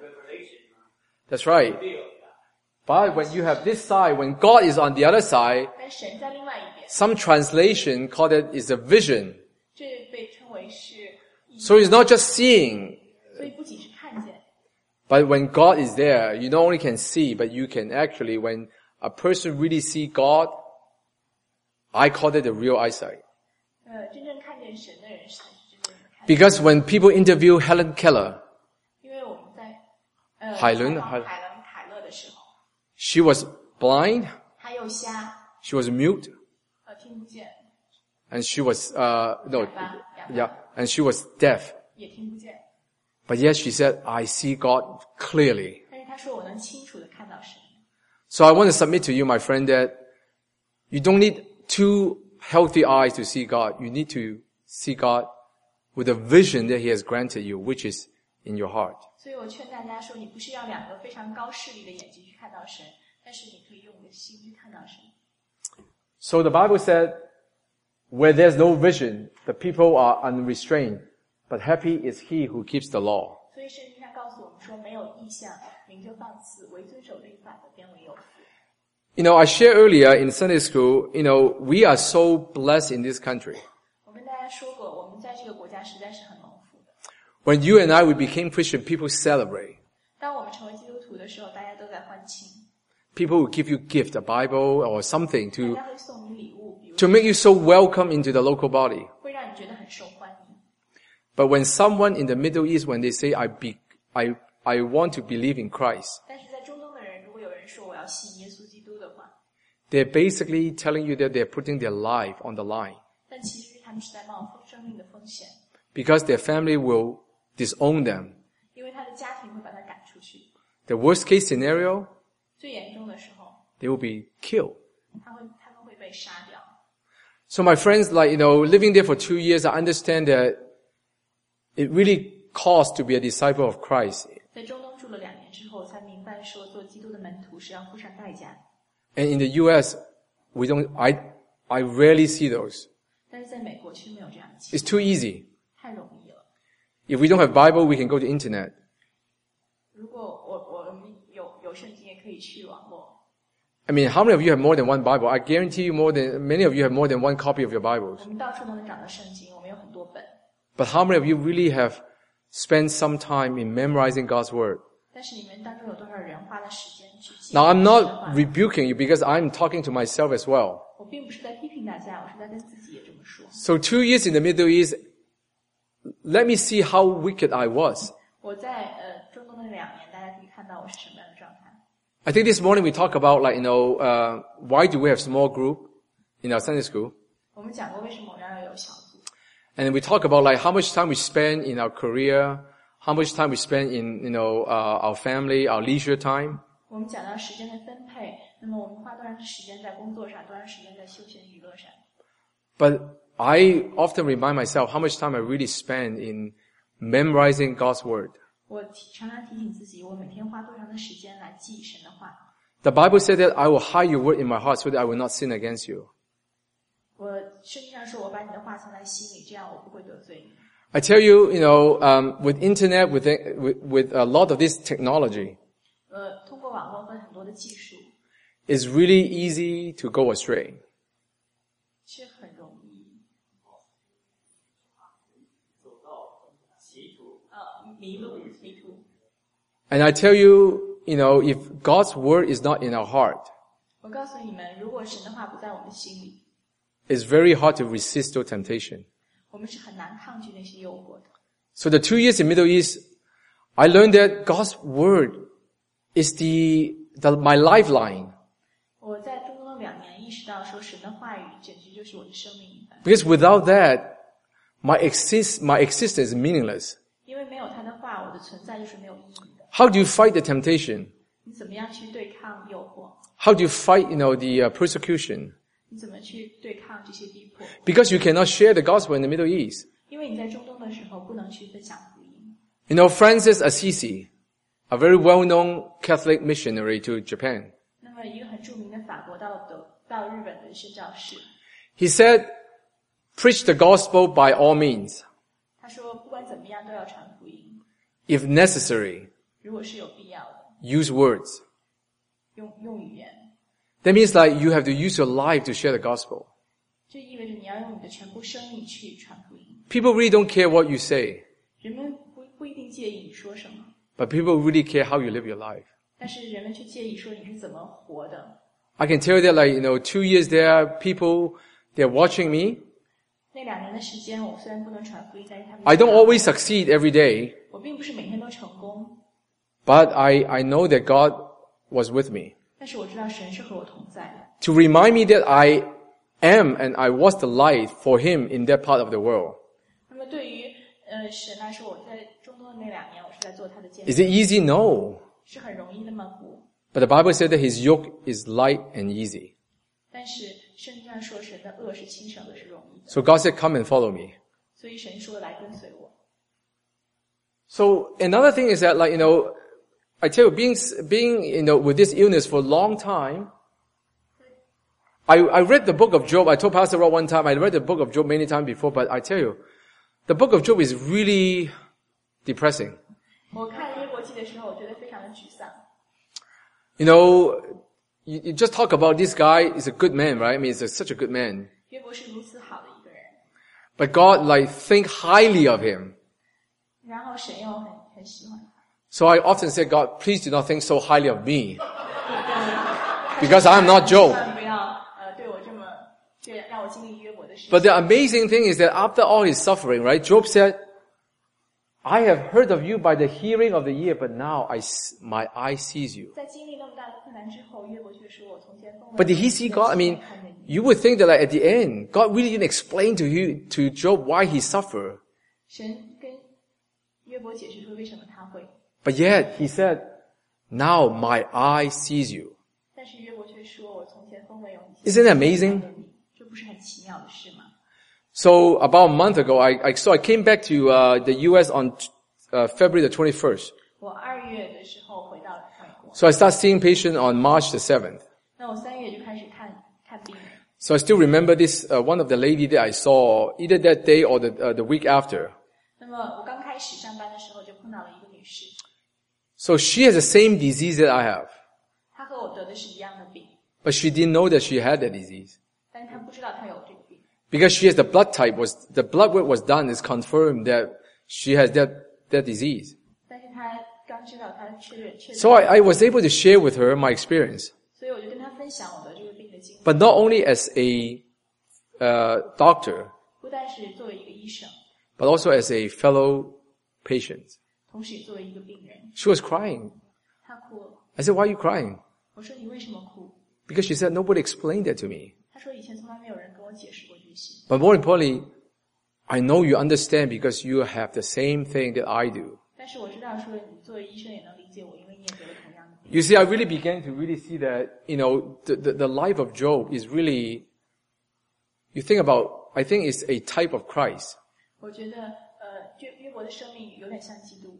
That's right. But when you have this side, when God is on the other side, 但神在另外一边， some translation call it is a vision. 这被称为是意。 So it's not just seeing, 所以不仅是看见， but when God is there, you not only can see, but you can actually, when a person really see God, I call it the real eyesight. 呃，真正看见神的人才是真正的看见。 Because when people interview Helen Keller, 因为我们在呃海伦采访海伦凯勒的时候， she was blind, 他又瞎， she was mute, 呃听不见， and she was, uh, no, 哑巴，哑巴 yeah, and she was deaf. 也听不见。 But yet she said, I see God clearly. 但是他说我能清楚的看到神。 So I want to submit to you, my friend, that you don't need two healthy eyes to see God. You need to see God with the vision that He has granted you, which is in your heart. 所以我劝大家说，你不是要两个非常高视力的眼睛去看到神，但是你可以用你的心去看到神。 So the Bible said, where there's no vision, the people are unrestrained, but happy is he who keeps the law. 所以圣经上告诉我们说，没有意向，民就放肆；唯遵守律法的，便为有福。 You know, I shared earlier in Sunday school, you know, we are so blessed in this country. 我跟大家说过，我们在这个国家实在是很蒙福的。 When you and I, we became Christian, people celebrate. 当我们成为基督徒的时候，大家都在欢庆， People will give you gift, a Bible or something 大 to, 家会送你礼物，比如 to make you so welcome into the local body. 会让你觉得很受欢迎。 But when someone in the Middle East, when they say, I be, I, I want to believe in Christ, 但是在中东的人，如果有人说我要信耶稣基督的话， they're basically telling you that they're putting their life on the line 但其实他们是在冒生命的风险， because their family will disown them. 因为他的家庭会把他赶出去。 The worst case scenario, 最严重的时候， they will be killed. 他会他们会被杀掉。 So my friends, like, you know, living there for two years, I understand that it really costs to be a disciple of Christ. 在中东住了两年之后，才明白说做基督的门徒是要付上代价的。 And in the U S, we don't, I, I rarely see those. 但是在美国却没有这样的情 It's too easy. 况，太容易了。 If we don't have Bible, we can go to internet. 如果我我们有有圣经，也可以去网络。 I mean, how many of you have more than one Bible? I guarantee you more than, many of you have more than one copy of your Bibles. 我们到处都能找到圣经，我们有很多本。 But how many of you really have spent some time in memorizing God's Word? 但是你们当中有多少人花了时间去记 Now, I'm 神的 not 话？ rebuking you because I'm talking to myself as well. 我并不是在批评大家，我是在跟自己也这么说。 So two years in the Middle East, let me see how wicked I was. 我在呃中东的两年，大家可以看到我是什么样的状态。 I think this morning we talk about, like, you know, uh, why do we have small group in our Sunday school? 我们讲过为什么我们要有小组， And we talk about, like, how much time we spend in our career, how much time we spend in, you know, uh, our family, our leisure time. 我们讲到时间的分配，那么我们花多长时间在工作上，多长时间在休闲娱乐上。 But I often remind myself how much time I really spend in memorizing God's Word. 我提常常提醒自己，我每天花多长的时间来记神的话。 The Bible said that I will hide your word in my heart so that I will not sin against you. 我圣经上说，我把你的话藏在心里，这样我不会得罪你。 I tell you, you know, um, with internet, with, with, with a lot of this technology, 呃，通过网络和很多的技术， it's really easy to go astray. 是很容易，呃，迷路、迷途。 And I tell you, you know, if God's word is not in our heart, 我告诉你们，如果神的话不在我们心里， it's very hard to resist those temptation. 我们是很难抗拒那些诱惑的。 So the two years in Middle East, I learned that God's word is the, the my lifeline. 我在中东的两年意识到说，神的话语简直就是我的生命一般。 Because without that, my exist my existence is meaningless. 因为没有他的话，我的存在就是没有意义的。 How do you fight the temptation? 你怎么样去对抗诱惑？ How do you fight, you know, the uh, persecution? 你怎么去对抗这些逼迫？ Because you cannot share the gospel in the Middle East. 因为你在中东的时候不能去分享福音。 You know, Francis Assisi, a very well-known Catholic missionary to Japan, 那么一个很著名的法国到德到日本的宣教士， he said, preach the gospel by all means. 他说不管怎么样都要传福音， If necessary, 如果是有必要的， use words. 用用语言， That means like you have to use your life to share the gospel. 就意味着你要用你的全部生命去传福音。 People really don't care what you say, 人们不不一定介意你说什么， but people really care how you live your life. 但是人们却介意说你是怎么活的。 I can tell you that like, you know, two years there, people, they're watching me. 那两年的时间，我虽然不能传福音，但是他们 I don't always succeed every day, 我并不是每天都成功， but I, I know that God was with me 但是我知道神是和我同在的， to remind me that I am and I was the light for Him in that part of the world. 那么对于呃神来说，我在中东的那两年，我是在做他的见 Is 证， it easy? No. 是很容易的吗？不， But the Bible said that His yoke is light and easy. 但是圣经上说神的恶是轻省的，是容易的， So God said, come and follow me. 所以神说来跟随我。 So another thing is that like, you know, I tell you, being, being, you know, with this illness for a long time, I, I read the book of Job. I told Pastor Rob one time, I read the book of Job many times before, but I tell you, the book of Job is really depressing. 我看约伯记的时候，我觉得非常的沮丧。 You know, you, you just talk about this guy is a good man, right? I mean, he's a, such a good man. 约伯是如此好的一个人， But God, like, think highly of him. 然后神又很很喜欢他。 So I often say, God, please do not think so highly of me. Because I'm not Job. 千万不要呃对我这么这让我经历约伯的事 But 情。 the amazing thing is that after all his suffering, right, Job said, I have heard of you by the hearing of the ear, but now I, s- my eye sees you. 在经历那么大的困难之后，约伯却说：“我从前风闻 But did he see God? I mean, you would think that like at the end, God really didn't explain to you, to Job why he suffered. 神跟约伯解释说为什么他会， But yet, he said, now my eye sees you. 但是约伯却说：“我从前风闻有你。” Isn't that amazing? 这不是很奇妙的事吗？ So about a month ago, I, I so I came back to uh, the U S on uh, February the twenty-first. 我二月的时候回到了美国， So I started seeing patients on March the seventh. 那我三月就开始看看病人。 So I still remember this, uh, one of the lady that I saw either that day or the, uh, the week after. 那么我刚开始上班的时候就碰到了一个女士， So she has the same disease that I have, 她和我得的是一样的病， but she didn't know that she had that disease. 但是她不知道她有这个病， Because she has the blood type was, the blood work was done is confirmed that she has that, that disease. 但是她刚知道她确认确认， So I, I was able to share with her my experience. 所以我就跟她分享我得这个病的经历， But not only as a, uh, doctor, 不但是作为一个医生， but also as a fellow patient. 同时也作为一个病人。 She was crying. 她哭了， I said, why are you crying? 我说你为什么哭？ Because she said, nobody explained that to me. 她说以前从来没有人跟我解释过这些， But more importantly, I know you understand because you have the same thing that I do. 但是我知道说你作为医生也能理解我，因为你也得了同样的病。 You see, I really began to really see that, you know, the, the, the life of Job is really, you think about, I think it's a type of Christ. 我觉得呃约约伯的生命有点像基督，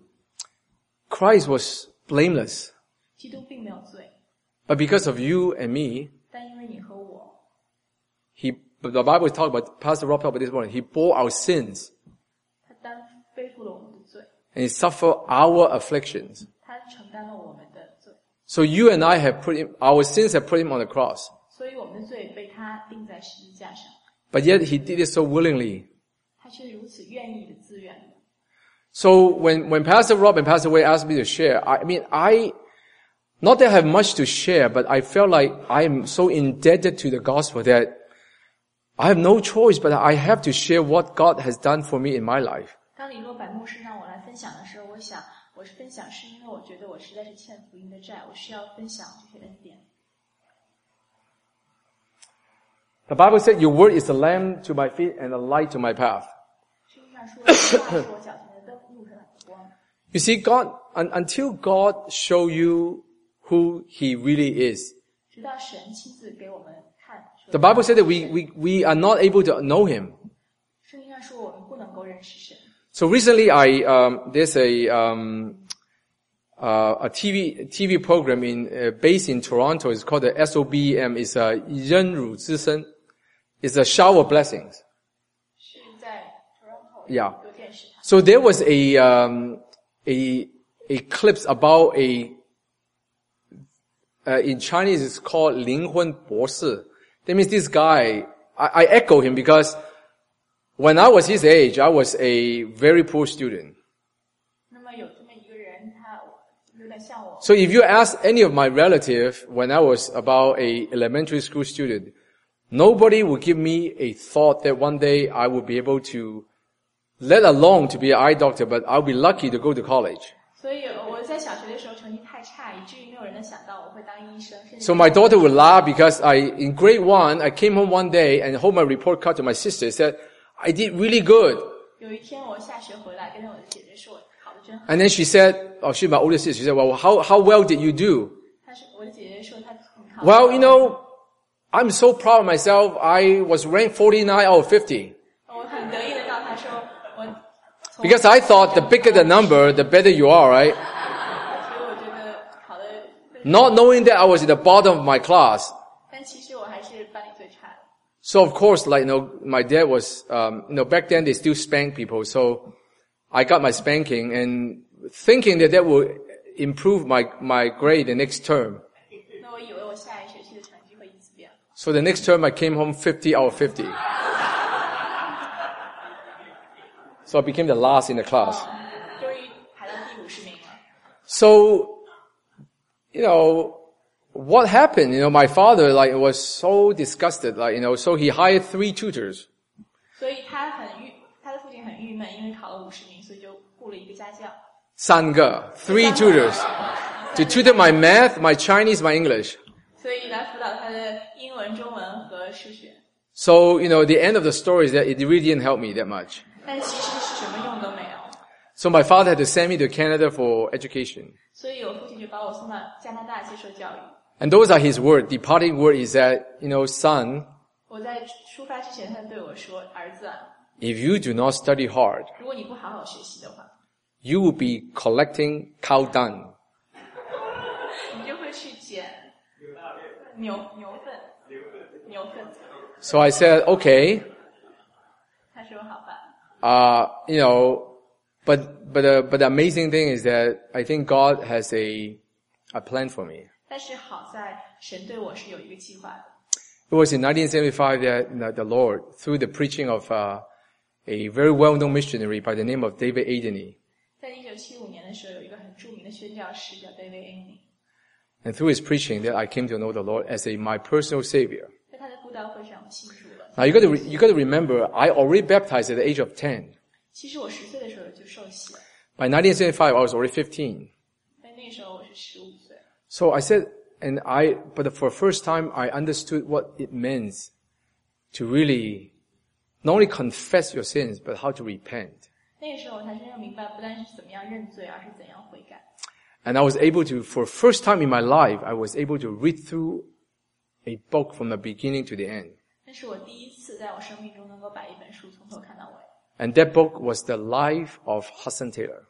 Christ was blameless. 基督并没有罪， But because of you and me, 但因为你和我， he, but the Bible talks about, Pastor Rob talked about this morning, he bore our sins 他担背负了我们的罪， and he suffered our afflictions. 他承担了我们的罪， So you and I have put him, our sins have put him on the cross. 所以我们的罪被他钉在十字架上， But yet he did it so willingly. 他却如此愿意的自愿的。 So when, when Pastor Rob and Pastor Wei asked me to share, I mean, I, Not that I have much to share, but I felt like I'm so indebted to the gospel that I have no choice, but I have to share what God has done for me in my life. 当李若柏牧师让我来分享的时候，我想我是分享是因为我觉得我实在是欠福音的债，我需要分享这些恩典。 The Bible said, "Your word is a lamp to my feet and a light to my path." 圣经上说，你的话是我脚前的灯，路上的光。 You see, God, un, until God show you who He really is. 直到神亲自给我们看。 The Bible said that we, we, we are not able to know Him. 圣经上说我们不能够认识神。 So recently I, um, there's a, um, uh, a T V, T V program in, uh, based in Toronto. It's called the S O B M. It's a 人乳之声. It's a shower of blessings. 是在 Toronto Yeah. 有电视台。 So there was a, um, a, a clips about a, uh, in Chinese it's called 灵魂博士. That means this guy, I, I echo him because when I was his age, I was a very poor student. 那么有这么一个人，他有点像我。 So if you ask any of my relative when I was about a elementary school student, nobody would give me a thought that one day I would be able to, let alone to be an eye doctor, but I'll be lucky to go to college. 所以我在小学的时候成绩太差，以至于没有人能想到我会当医生。甚至 So my daughter would laugh because I, in grade one, I came home one day and hold my report card to my sister and said, I did really good. 有一天我下学回来，跟我的姐姐说我考得真好。 And then she said, oh, she's my older sister. She said, well, how, how well did you do? 她是我的姐姐说她你考得 Well, you know, I'm so proud of myself. I was ranked forty-nine out of fifty. 我很得意的告她说我。 Because I thought the bigger the number, the better you are, right? 所以我觉得考得。 Not knowing that I was at the bottom of my class. 但其实我还是班里最差的。 So of course, like, you know, my dad was, um, you know, back then they still spank people. So I got my spanking and thinking that that would improve my, my grade the next term. 那我以为我下一学期的成绩会因此变好。 So the next term I came home fifty out of fifty. So I became the last in the class. 终于排到第五十名了。 So, you know, what happened? You know, my father, like, was so disgusted, like, you know, so he hired three tutors. 所以他很郁，他的父亲很郁闷，因为考了五十名，所以就雇了一个家教。 三个, three tutors. To tutor my math, my Chinese, my English. 所以来辅导他的英文、中文和数学。 So, you know, the end of the story is that it really didn't help me that much. 但其实是什么用都没有。 So my father had to send me to Canada for education. 所以我父亲就把我送到加拿大接受教育。 And those are his words. The parting word is that, you know, son, 我在出发之前，他对我说：“儿子啊， if you do not study hard, 如果你不好好学习的话， you will be collecting cow dung. 你就会去捡牛牛粪，牛粪。” So I said, okay, 他说：“好吧。” uh, you know, but, but, uh, but the amazing thing is that I think God has a, a plan for me. 但是好在神对我是有一个计划的。 It was in nineteen seventy-five that you know, the Lord, through the preaching of uh, a very well-known missionary by the name of David Adeney, 在一九七五年的时候，有一个很著名的宣教师叫 David Adeney， and through his preaching that I came to know the Lord as a my personal Savior. 在他的布道会上，我信主了。 Now you got to re- you got to remember, I already baptized at the age of ten. 其实我十岁的时候就受洗了， By nineteen seventy-five, I was already fifteen. 在那时候我是十五岁。 So I said, and I, but for the first time, I understood what it means to really not only confess your sins, but how to repent. 那个时候我才真正明白，不但是怎么样认罪，而是怎样悔改。 And I was able to, for the first time in my life, I was able to read through a book from the beginning to the end. 那是我第一次在我生命中能够把一本书从头看到尾。 And that book was The Life of Hudson Taylor.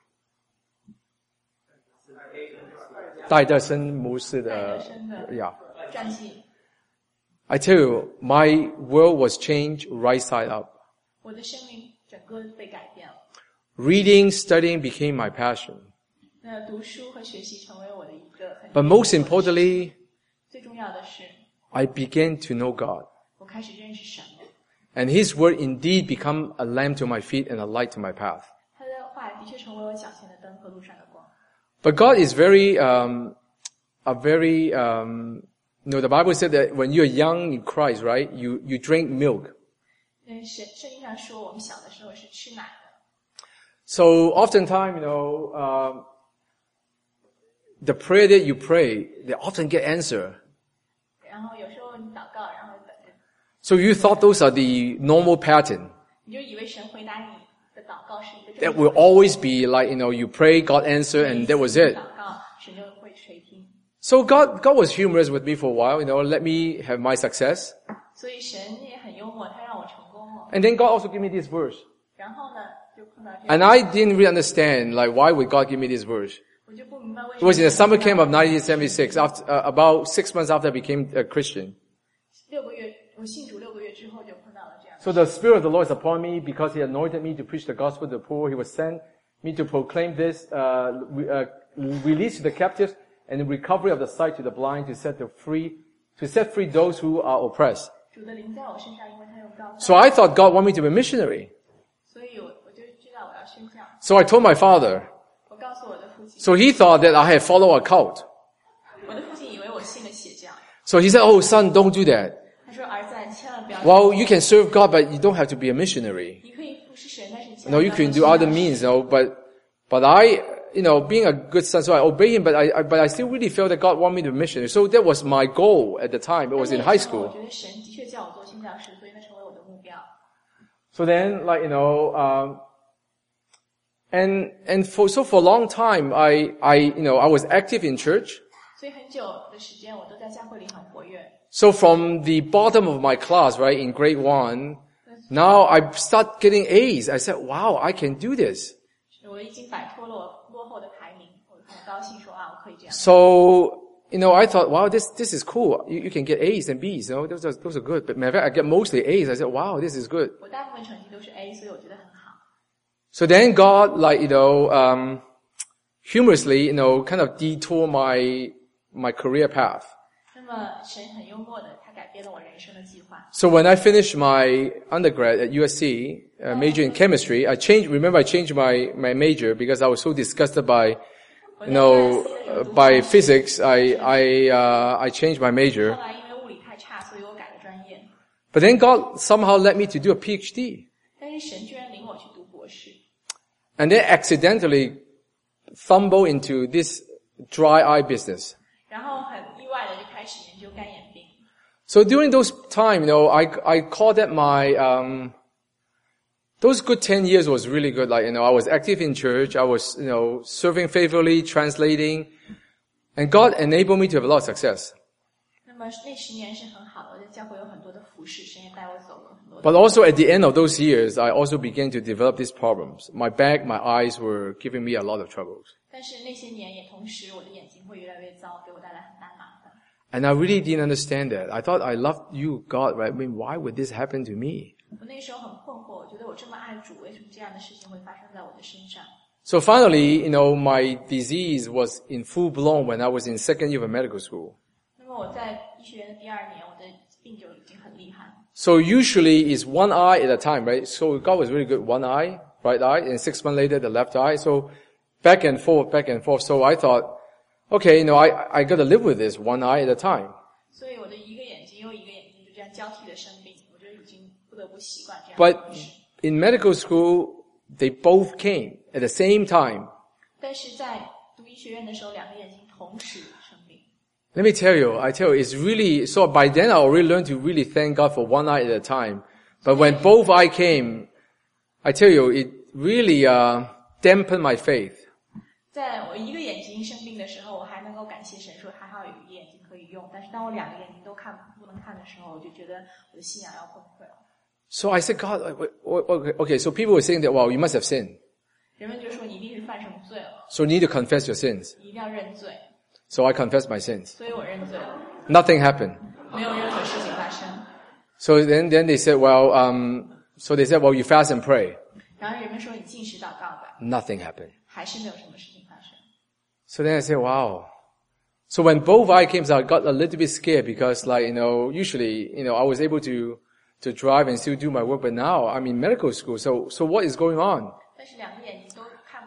戴德生牧师的， 戴德生的 yeah. 传记， I tell you, my world was changed right side up. 我的生命整个被改变了。 Reading, studying became my passion. 那读书和学习成为我的一个很 But most importantly, 最重要的是， I began to know God. 我开始认识神了。 And His word indeed become a lamp to my feet and a light to my path. 他的话的确成为我脚前的灯和路上的光。 But God is very, um, are very, um, you know, the Bible said that when you're young in Christ, right, you, you drink milk. 嗯，圣圣经上说，我们小的时候是吃奶的。 So oftentimes, you know, um, the prayer that you pray, they often get answer. 然后有时候你祷告，然后等着， So you thought those are the normal pattern. 你就以为神回答你的祷告是一个 That 正 will 常的 always be like, you know, you pray, God answer, and that was it. 祷告，神就会垂听。 So God, God was humorous with me for a while, you know, let me have my success. 所以神也很幽默，他让我成功了。 And then God also gave me this verse. 然后呢，就碰到这 And 个， I didn't really understand, like, why would God give me this verse? 我就不明白为 It 什么。 was in the summer camp of nineteen seventy-six, after, uh, about six months after I became a Christian. 六个月，我信主六个月之后就碰到了这样的。 So the Spirit of the Lord is upon me because He anointed me to preach the gospel to the poor. He was sent me to proclaim this, uh, re- uh, release to the captives and the recovery of the sight to the blind, to set the free, to set free those who are oppressed. 主的灵在我身上，因为他用高 So I thought God wanted me to be a missionary. 所以我我就知道我要宣教。 So I told my father. 我告诉我的父亲， So he thought that I had followed a cult. 我的父亲以为我信了邪教。 So he said, "Oh son, don't do that. 他说：“儿子，你千万不要。 Well, you can serve God, but you don't have to be a missionary. 你可以服侍神，但是你千 No, 万 you 不 can 要 do 做 other 信仰 means, you know, but, but I, you know, being a good son, so I obey him, but I, I, but I still really felt that God wanted me to be a missionary. So that was my goal at the time. It was in 但那 high 个时候我 school. 觉得神的确叫我做宣教士，所以那成为我的目标。 So then, like, you know, um, and, and for, so for a long time, I, I, you know, I was active in church. 所以很久的时间，我都在教会里很活跃。 So from the bottom of my class, right, in grade one, now I start getting A's. I said, wow, I can do this. 我已经摆脱了我落后的排名，我很高兴说啊，我可以这样。 So, you know, I thought, wow, this, this is cool. You, you can get A's and B's, you know, those are, those are good. But matter of fact, I get mostly A's. I said, wow, this is good. 我大部分成绩都是 A，所以我觉得很好。 So then God, like, you know, um, humorously, you know, kind of detour my, my career path. 那么神很幽默的，他改变了我人生的计划。 So when I finished my undergrad at U S C, uh, major in chemistry, I changed, remember I changed my, my major because I was so disgusted by, you know, uh, by physics. I, I, uh, I changed my 后 major. 来因为物理太差，所以我改了专业。 But then God somehow led me to do a PhD. 但是神居然领我去读博士， And then accidentally stumbled into this dry eye business. 然后很意外的就开始研究干眼病。 So during those time, you know, I, I call that my, um, those good ten years was really good. Like, you know, I was active in church. I was, you know, serving faithfully, translating. And God enabled me to have a lot of success. 那么那十年是很好的，我在教会有很多的服侍，神也带我走了很多的。 But also at the end of those years, I also began to develop these problems. My back, my eyes were giving me a lot of troubles. 但是那些年也同时，我的眼睛会越来越糟，给我带来很大麻烦。 And I really didn't understand that. I thought I loved you, God, right? I mean, why would this happen to me? 我那时候很困惑，我觉得我这么爱主，为什么这样的事情会发生在我的身上？ So finally, you know, my disease was in full blown when I was in second year of medical school. 那么我在医学院的第二年，我的病就已经很厉害。 So usually it's one eye at a time, right? So God was really good. One eye, right eye, and six months later, the left eye. So back and forth, back and forth. So I thought, okay, you know, I, I gotta live with this one eye at a time. 所以我的一个眼睛又一个眼睛就这样交替的生病，我觉得已经不得不习惯这样的 But 方式。 in medical school, they both came at the same time. 但是在读医学院的时候，两个眼睛同时生病。 Let me tell you, I tell you, it's really, so by then I already learned to really thank God for one eye at a time. But when both eye came, I tell you, it really, uh, dampened my faith. 在我一个眼睛生病的时候，我还能够感谢神，说还好有一个眼睛可以用。但是当我两个眼睛都看不能看的时候，我就觉得我的信仰要崩溃了。 So I said, God, okay, okay, so people were saying that, well, you must have sinned. 人们就说你一定是犯什么罪了， So you need to confess your sins. 你一定要认罪。 So I confessed my sins. 所以我认罪了， Nothing happened. 没有任何事情发生。 So then, then they said, well, um, so they said, well, you fast and pray. 然后人们说你进食祷告吧， Nothing happened. 还是没有什么事情发生。 So then I said, wow. So when both eye came, I got a little bit scared because, like, you know, usually, you know, I was able to, to drive and still do my work, but now I'm in medical school. So, so what is going on? 但是两个眼睛都看不能看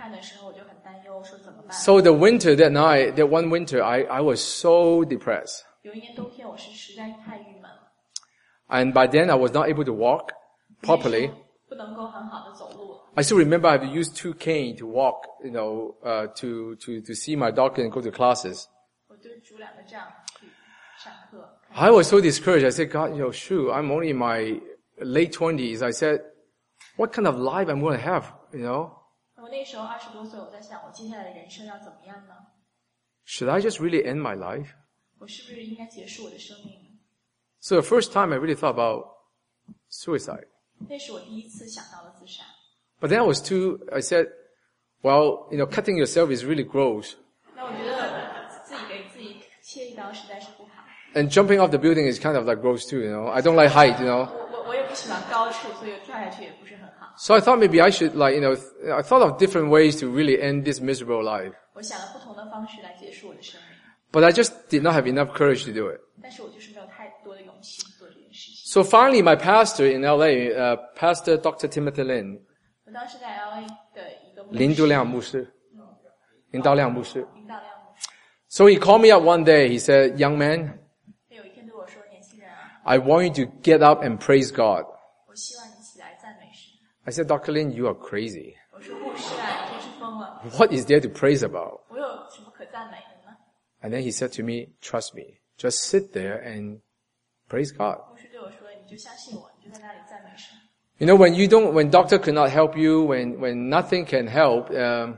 看的时候，我就很担忧，说怎么办？ So the winter that night, that one winter, I, I was so depressed. 有一年冬天，我是实在太郁闷了。 And by then I was not able to walk properly. 不能够很好的走路。 I still remember I had to use two cane to walk, you know, uh, to, to, to see my doctor and go to classes. 我就拄两个杖去上课。 I was so discouraged. I said, God, you know, shoot, I'm only in my late twenties. I said, what kind of life I'm going to have, you know? 我那时候二十多岁，我在想，我接下来的人生要怎么样呢？ Should I just really end my life? 我是不是应该结束我的生命呢？ So the first time I really thought about suicide. 那是我第一次想到了自杀。 But then I was too, I said, well, you know, cutting yourself is really gross. 那我觉得自己给自己切一刀实在是不好。 And jumping off the building is kind of like gross too, you know. I don't like height, you know. 我我我也不喜欢高处，所以跳下去也不是很好。 So I thought maybe I should like, you know, I thought of different ways to really end this miserable life. 我想了不同的方式来结束我的生命， But I just did not have enough courage to do it. 但是我就是没有太多的勇气做这件事情。 So finally my pastor in L A, uh, Pastor Doctor Timothy Lin, 我当时在 L A 的一个牧师林都亮牧师，林道亮牧师。 林道亮牧师， So he called me up one day. He said, young man, 他有一天对我说：“年轻人啊， I want you to get up and praise God. 我希望你起来赞美神。 I said, Doctor Lin, you are crazy. ” 我说：“牧师啊，你真是疯了！ What is there to praise about? 我有什么可赞美的呢 And then he said to me, trust me, just sit there and praise God.？” 牧师对我说：“你就相信我，你就在那里赞美神。 You know, when you don't, when doctor could not help you, when, when nothing can help, um,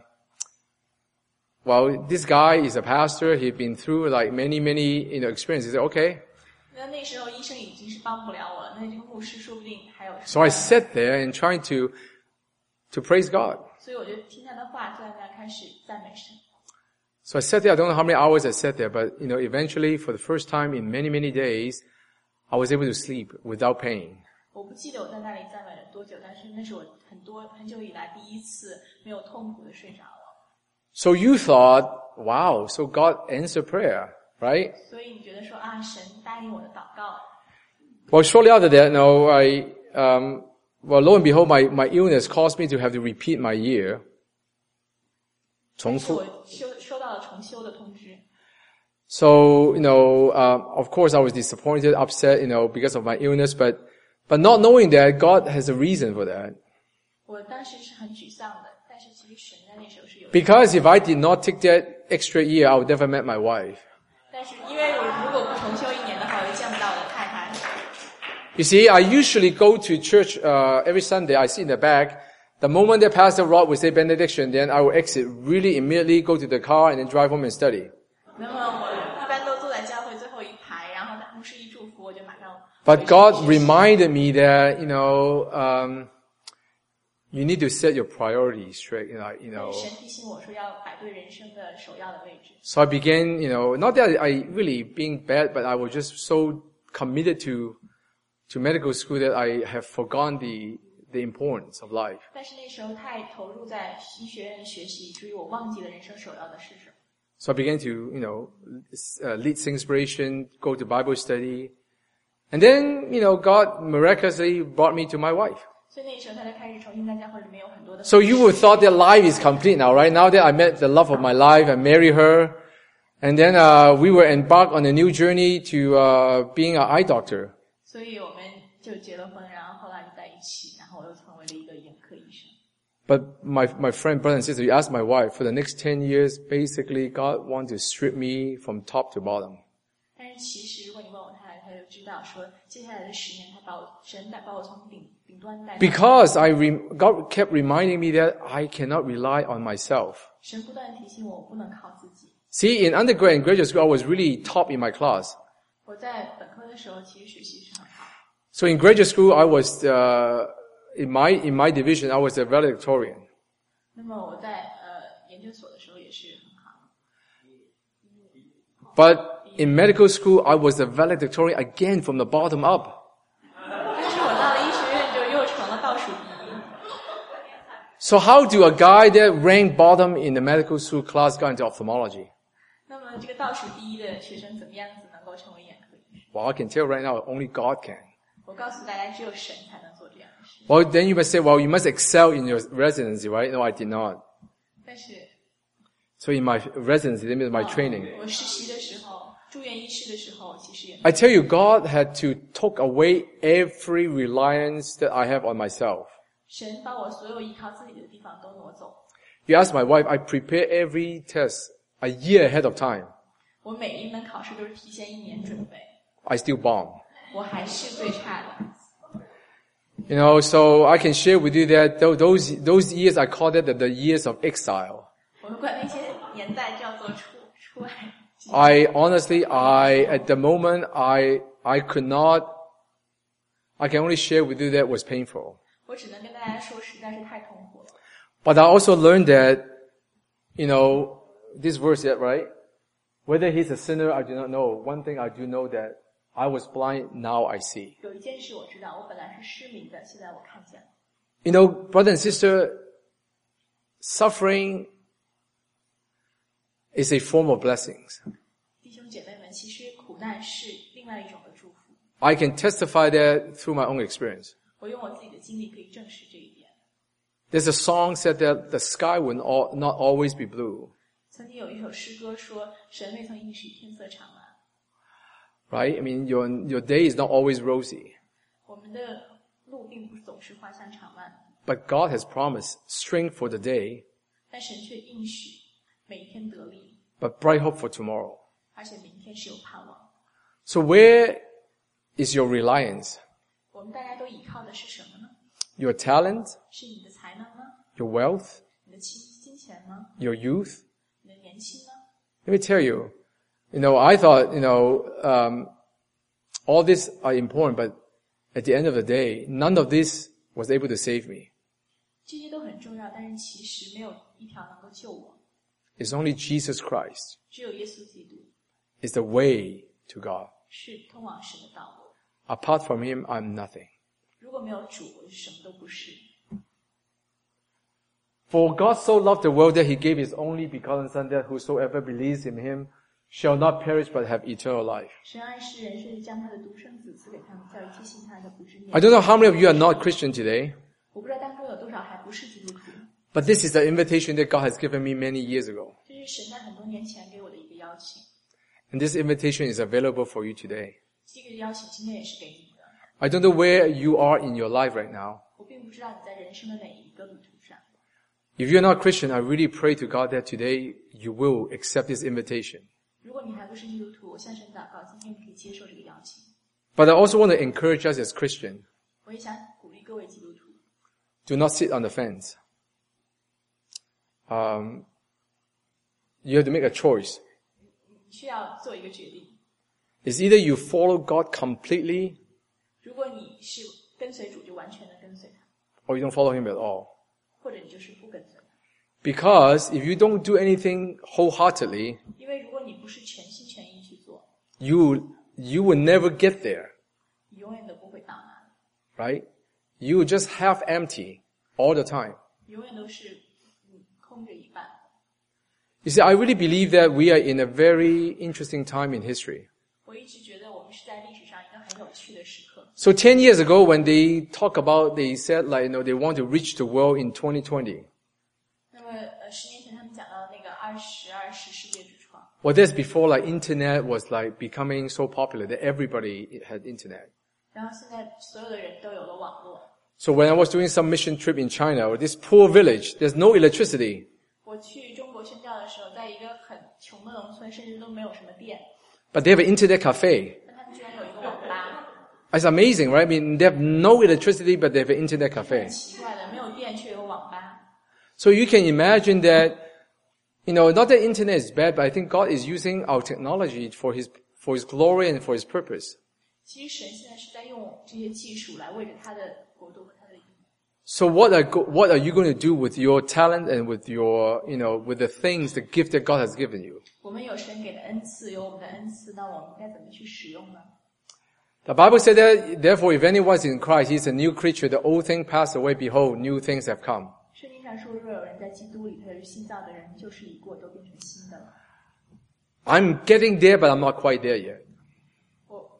well, this guy is a pastor. He'd been through like many, many, you know, experiences. He said, okay. ” 那那时候医生已经是帮不了我了，那这个牧师说不定还有。 So I sat there and trying to, to praise God. 所以我就听他的话，坐在那开始赞美神。 So I sat there. I don't know how many hours I sat there, but you know, eventually for the first time in many, many days, I was able to sleep without pain. 我不记得我在那里赞美了多久，但是那是我很多很久以来第一次没有痛苦的睡着了。 So you thought, wow, so God answered prayer, right? 所以你觉得说啊，神答应我的祷告。 Well, shortly after that, no, I, um, well, lo and behold, my, my illness caused me to have to repeat my year. 重复。 我收收到了重修的通知。 So, you know, uh, of course I was disappointed, upset, you know, because of my illness, but, but not knowing that God has a reason for that. 我当时是很沮丧的，但是其实神在那时候是有。 Because if I did not take that extra year, I would never met my wife. 但是因为我如果不重修一年的话，我就见不到我的太太。 You see, I usually go to church, uh, every Sunday. I sit in the back. The moment that Pastor Rod would say benediction, then I will exit really immediately, go to the car, and then drive home and study. 那么我一般都坐在教会最后一排，然后牧师一祝福，我就马上。 But God reminded me that, you know, um, you need to set your priorities straight, you know, you know. 神提醒我说要摆对人生的首要的位置。 So I began, you know, not that I really being bad, but I was just so committed to, to medical school that I have forgotten the, the importance of life. 但是那时候太投入在医学院的学习，以至于我忘记了人生首要的是什么。 So I began to, you know, uh, lead Singspiration, go to Bible study. And then, you know, God miraculously brought me to my wife. 所以那时候他就开始重新在教会里面有很多的。 So you would thought that life is complete now, right? Now that I met the love of my life, I married her. And then, uh, we were embarked on a new journey to, uh, being an eye doctor. 所以我们就结了婚，然后后来就在一起，然后我又成为了一个眼科医生。 But my, my friend, brother and sister, you ask my wife, for the next ten years, basically God wants to strip me from top to bottom. 但是其实如果你问我太太，她就知道说，接下来的十年，他把我神带把我从顶顶端带到。 Because I rem- God kept reminding me that I cannot rely on myself. 神不断地提醒我，我不能靠自己。 See, in undergrad and graduate school, I was really top in my class. 我在本科的时候，其实学习是很好。 So in graduate school, I was, uh, in my, in my division, I was a valedictorian. 那么我在呃研究所的时候也是很好。 But in medical school, I was a valedictorian again from the bottom up. 但是我到了医学院就又成了倒数第一。 So how do a guy that ranked bottom in the medical school class go into ophthalmology? 那么这个倒数第一的学生怎么样子能够成为眼科医生？ Well, I can tell right now, only God can. 我告诉大家，只有神才能做这样的事。 Well, then you must say, well, you must excel in your residency, right? No, I did not. 但是 So in my residency, that means my 哦 training. 我实习的时候，住院医师的时候，其实也 I tell you, God had to take away every reliance that I have on myself. 神把我所有依靠自己的地方都挪走。 You ask my wife, I prepare every test a year ahead of time. 我每一门考试都是提前一年准备， I still bomb. 我还是最差的。 You know, so I can share with you that tho- those those years I call it the, the years of exile. 我们管那些年代叫做出出来。 I honestly, I at the moment I I could not. I can only share with you that it was painful. 我只能跟大家说，实在是太痛苦了。 But I also learned that, you know, this verse yet, right? Whether he's a sinner, I do not know. One thing I do know that I was blind, now I see. 有一件事我知道，我本来是失明的，现在我看见了。 You know, brother and sister, suffering is a form of blessings. 弟兄姐妹们，其实苦难是另外一种的祝福。 I can testify that through my own experience. 我用我自己的经历可以证实这一点。 There's a song said that the sky will not, not always be blue, 曾经有一首诗歌说：“神未曾应许天色常蓝。 right? I mean, your, your day is not always rosy, ” 我们的路并不总是花香长漫， but God has promised strength for the day, 但神却应许每一天得力， but bright hope for tomorrow. 而且明天是有盼望。 So where is your reliance? 我们大家都依靠的是什么呢？ Your talent, 是你的才能吗？ your wealth, 你的金金钱吗？ your youth? 你的年轻吗？ Let me tell you, you know, I thought, you know, um, all these are important, but at the end of the day, none of this was able to save me. 这些都很重要，但是其实没有一条能够救我。 It's only Jesus Christ 只有耶稣基督 is the way to God. 是通往神的道路。 Apart from him, I'm nothing. 如果没有主，我就什么都不是。 For God so loved the world that he gave his only begotten Son, that whosoever believes in him shall not perish but have eternal life. 神爱世人，甚至将他的独生子赐给他们，叫一切信他的不至灭 I don't know how many of you are not Christian today, 我不知道当中有多少还不是基督徒。 but this is the invitation that God has given me many years ago. 这是神在很多年前给我的一个邀请， And this invitation is available for you today. 这个邀请今天也是给你的。 I don't know where you are in your life right now. 我并不知道你在人生的哪一个路途上。 If you're not Christian, I really pray to God that today you will accept this invitation. 如果你还不是基督徒，我向神祷告，今天你可以接受这个邀请。 But I also want to encourage us as Christians, 我也想鼓励各位基督徒， do not sit on the fence. Um, you have to make a choice. 你需要做一个决定。 It's either you follow God completely 如果你是跟随主，就完全的跟随他； or you don't follow him at all. 或者你就是不跟随他。 Because if you don't do anything wholeheartedly, 因为如果你不是全心全意去做， you, you will never get there, 你永远都不会到那里， right? You will just half empty all the time. 永远都是嗯空着一半。 You see, I really believe that we are in a very interesting time in history. 我一直觉得我们是在历史上一个很有趣的时刻。 So ten years ago when they talk about, they said like, you know, they want to reach the world in twenty twenty. 那么呃，十年前他们讲到那个二十二十世界之窗， Well, that's before like internet was like becoming so popular that everybody had internet. 然后现在所有的人都有了网络。 So when I was doing some mission trip in China, or this poor village, there's no electricity. 我去中国宣教的时候，在一个很穷的农村，甚至都没有什么电， But they have an internet cafe. 但他们居然有一个网吧。 It's amazing, right? I mean, they have no electricity, but they have an internet 很 cafe. 奇怪的，没有电却有网吧。 So you can imagine that, you know, not that internet is bad, but I think God is using our technology for His, for His glory and for His purpose. 其实神现在是在用这些技术来为着他的国度和他的意义。 So what are, go- what are you going to do with your talent and with your, you know, with the things, the gift that God has given you? 我们有神给的恩赐，有我们的恩赐，那我们该怎么去使用呢？ The Bible said that, therefore, if anyone is in Christ, he is a new creature. The old thing passed away. Behold, new things have come. 圣经上说，若有人在基督里，他是新造的人，旧事已过，都变成新的了。 I'm getting there, but I'm not quite there yet. 我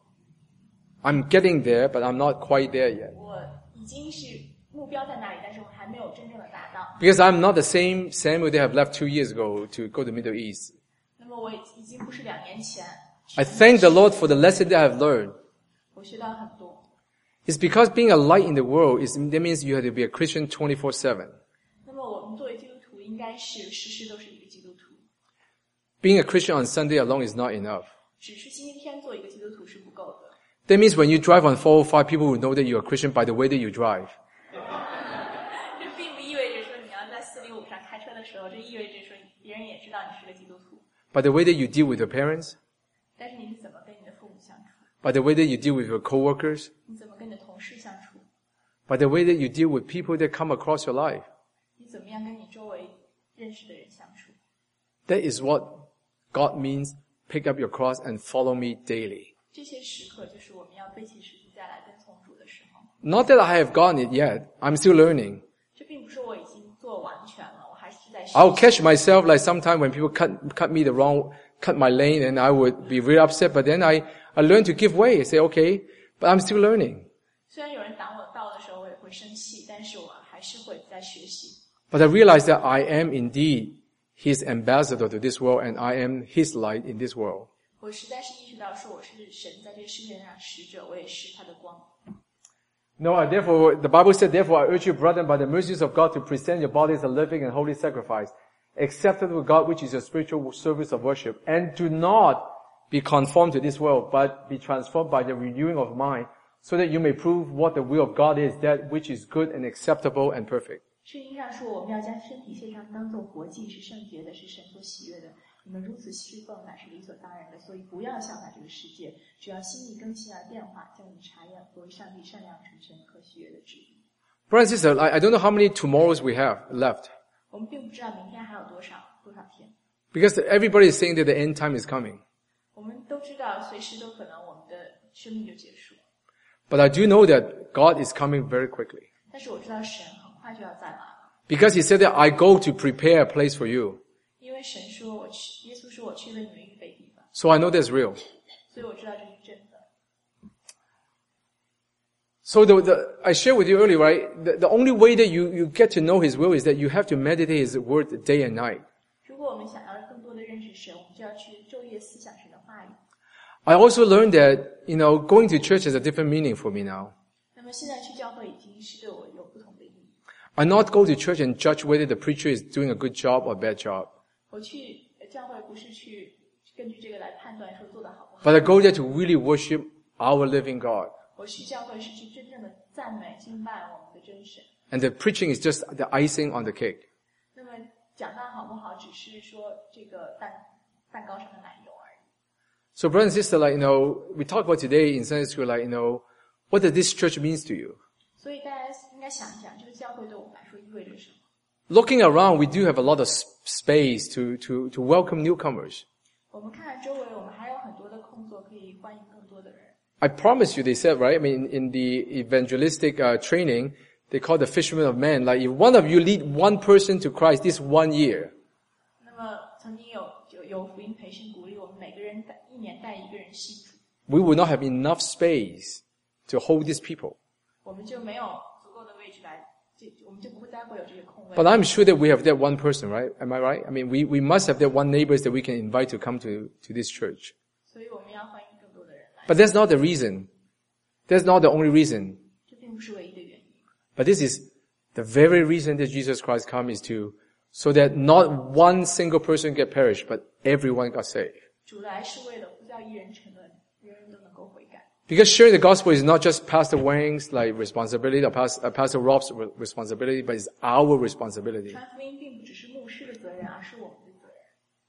I'm getting there, but I'm not quite there yet. 我已经是目标在那里，但是我还没有真正的达到。 Because I'm not the same Samuel they have left two years ago to go to the Middle East. 那么我已经不是两年前。 I thank the Lord for the lesson that I've learned. 我学到很多。 It's because being a light in the world is that means you have to be a Christian twenty-four seven. 那么我们作为基督徒，应该是时时都是一个基督徒。 Being a Christian on Sunday alone is not enough. 只是星期天做一个基督徒是不够的。 That means when you drive on four oh five, people will know that you're a Christian by the way that you drive. 这并不意味着说你要在四零五上开车的时候，这意味着说别人也知道你是个基督徒。 By the way that you deal with your parents. 但是你是怎么跟你的父母相处？ By the way that you deal with your co-workers. 你怎么跟你的同事相处？ By the way that you deal with people that come across your life. 你怎么样跟你周围认识的人相处？ That is what God means, pick up your cross and follow me daily. 这些时刻就是我们要背起十字架来跟从主的时候。 Not that I have gotten it yet. I'm still learning. 这并不是我已经做完全了，我还是在学习。 I'll catch myself like sometime when people cut, cut me the wrong, cut my lane and I would be really upset, but then I, I learn to give way and say, okay, but I'm still learning. 虽然有人挡我道的时候，我也会生气，但是我还是会在学习。 But I realize that I am indeed His ambassador to this world and I am His light in this world. 我实在是意识到，说我是神在这个世界上使者，我也是他的光。 No, I therefore, the Bible said, therefore I urge you, brethren, by the mercies of God, to present your bodies a living and holy sacrifice, acceptable to God, which is your spiritual service of worship. And do not be conformed to this world, but be transformed by the renewing of mind, so that you may prove what the will of God is, that which is good and acceptable and perfect. 圣经上说，我们要将身体献上，当作活祭，是圣洁的，是神所喜悦的。你们如此侍奉，乃是理所当然的。所以不要效法这个世界，只要心意更新而变化，叫你查验何为上帝善良、纯神和喜悦的旨意。 Brothers and sisters, I, I don't know how many tomorrows we have left. 我们并不知道明天还有多少多少天， Because everybody is saying that the end time is coming. 我们都知道随时都可能我们的生命就结束。 But I do know that God is coming very quickly. 但是我知道神很快就要再来了， Because He said that I go to prepare a place for you. 因为神说我去，耶稣说我去为你们预备地方， So I know that's real. 所以我知道这是真的。 So the, the, I shared with you earlier, right? The, the only way that you, you get to know His will is that you have to meditate His word day and night. 如果我们想要更多的认识神，我们就要去昼夜思想神的话语。 I also learned that, you know, going to church has a different meaning for me now. 那么现在去教会已经是对我有不同的意义。 I not go to church and judge whether the preacher is doing a good job or bad job. 我去教会不是去根据这个来判断说做得好不好， But I go there to really worship our living God. 我去教会是去真正的赞美敬拜我们的真神。 And the preaching is just the icing on the cake. 那么讲道好不好，只是说这个蛋蛋糕上的奶油而已。 So brothers and sisters, like, you know, we talk about today in Sunday school, like, you know, what does this church means to you? 所以大家应该想一想，这个教会对我们来说意味着什么？ Looking around, we do have a lot of space to, to, to welcome newcomers. 我们看看周围，我们还有很多的空座可以欢迎更多的人。 I promise you, they said, right? I mean, in the evangelistic uh, training, they call the fishermen of men. Like, if one of you lead one person to Christ this one year, 那么曾经有有有福音培训鼓励我们每个人带一年带一个人信主， we will not have enough space to hold these people. 我们就没有足够的位置来，就我们就不会再会有这些空位。 But I'm sure that we have that one person, right? Am I right? I mean, we, we must have that one neighbors that we can invite to come to, to this church. 所以我们要欢迎更多的人来。 But that's not the reason. That's not the only reason. 这并不是唯一的原因， But this is the very reason that Jesus Christ comes is to, so that not one single person get perished, but everyone got saved. 主来是为了不叫一人沉沦，人人都能够悔改。 Because sharing the gospel is not just Pastor Wang's like responsibility or Pastor, uh, Pastor Rob's re- responsibility, but it's our responsibility. 传福音并不只是牧师的责任，而是我们的责任。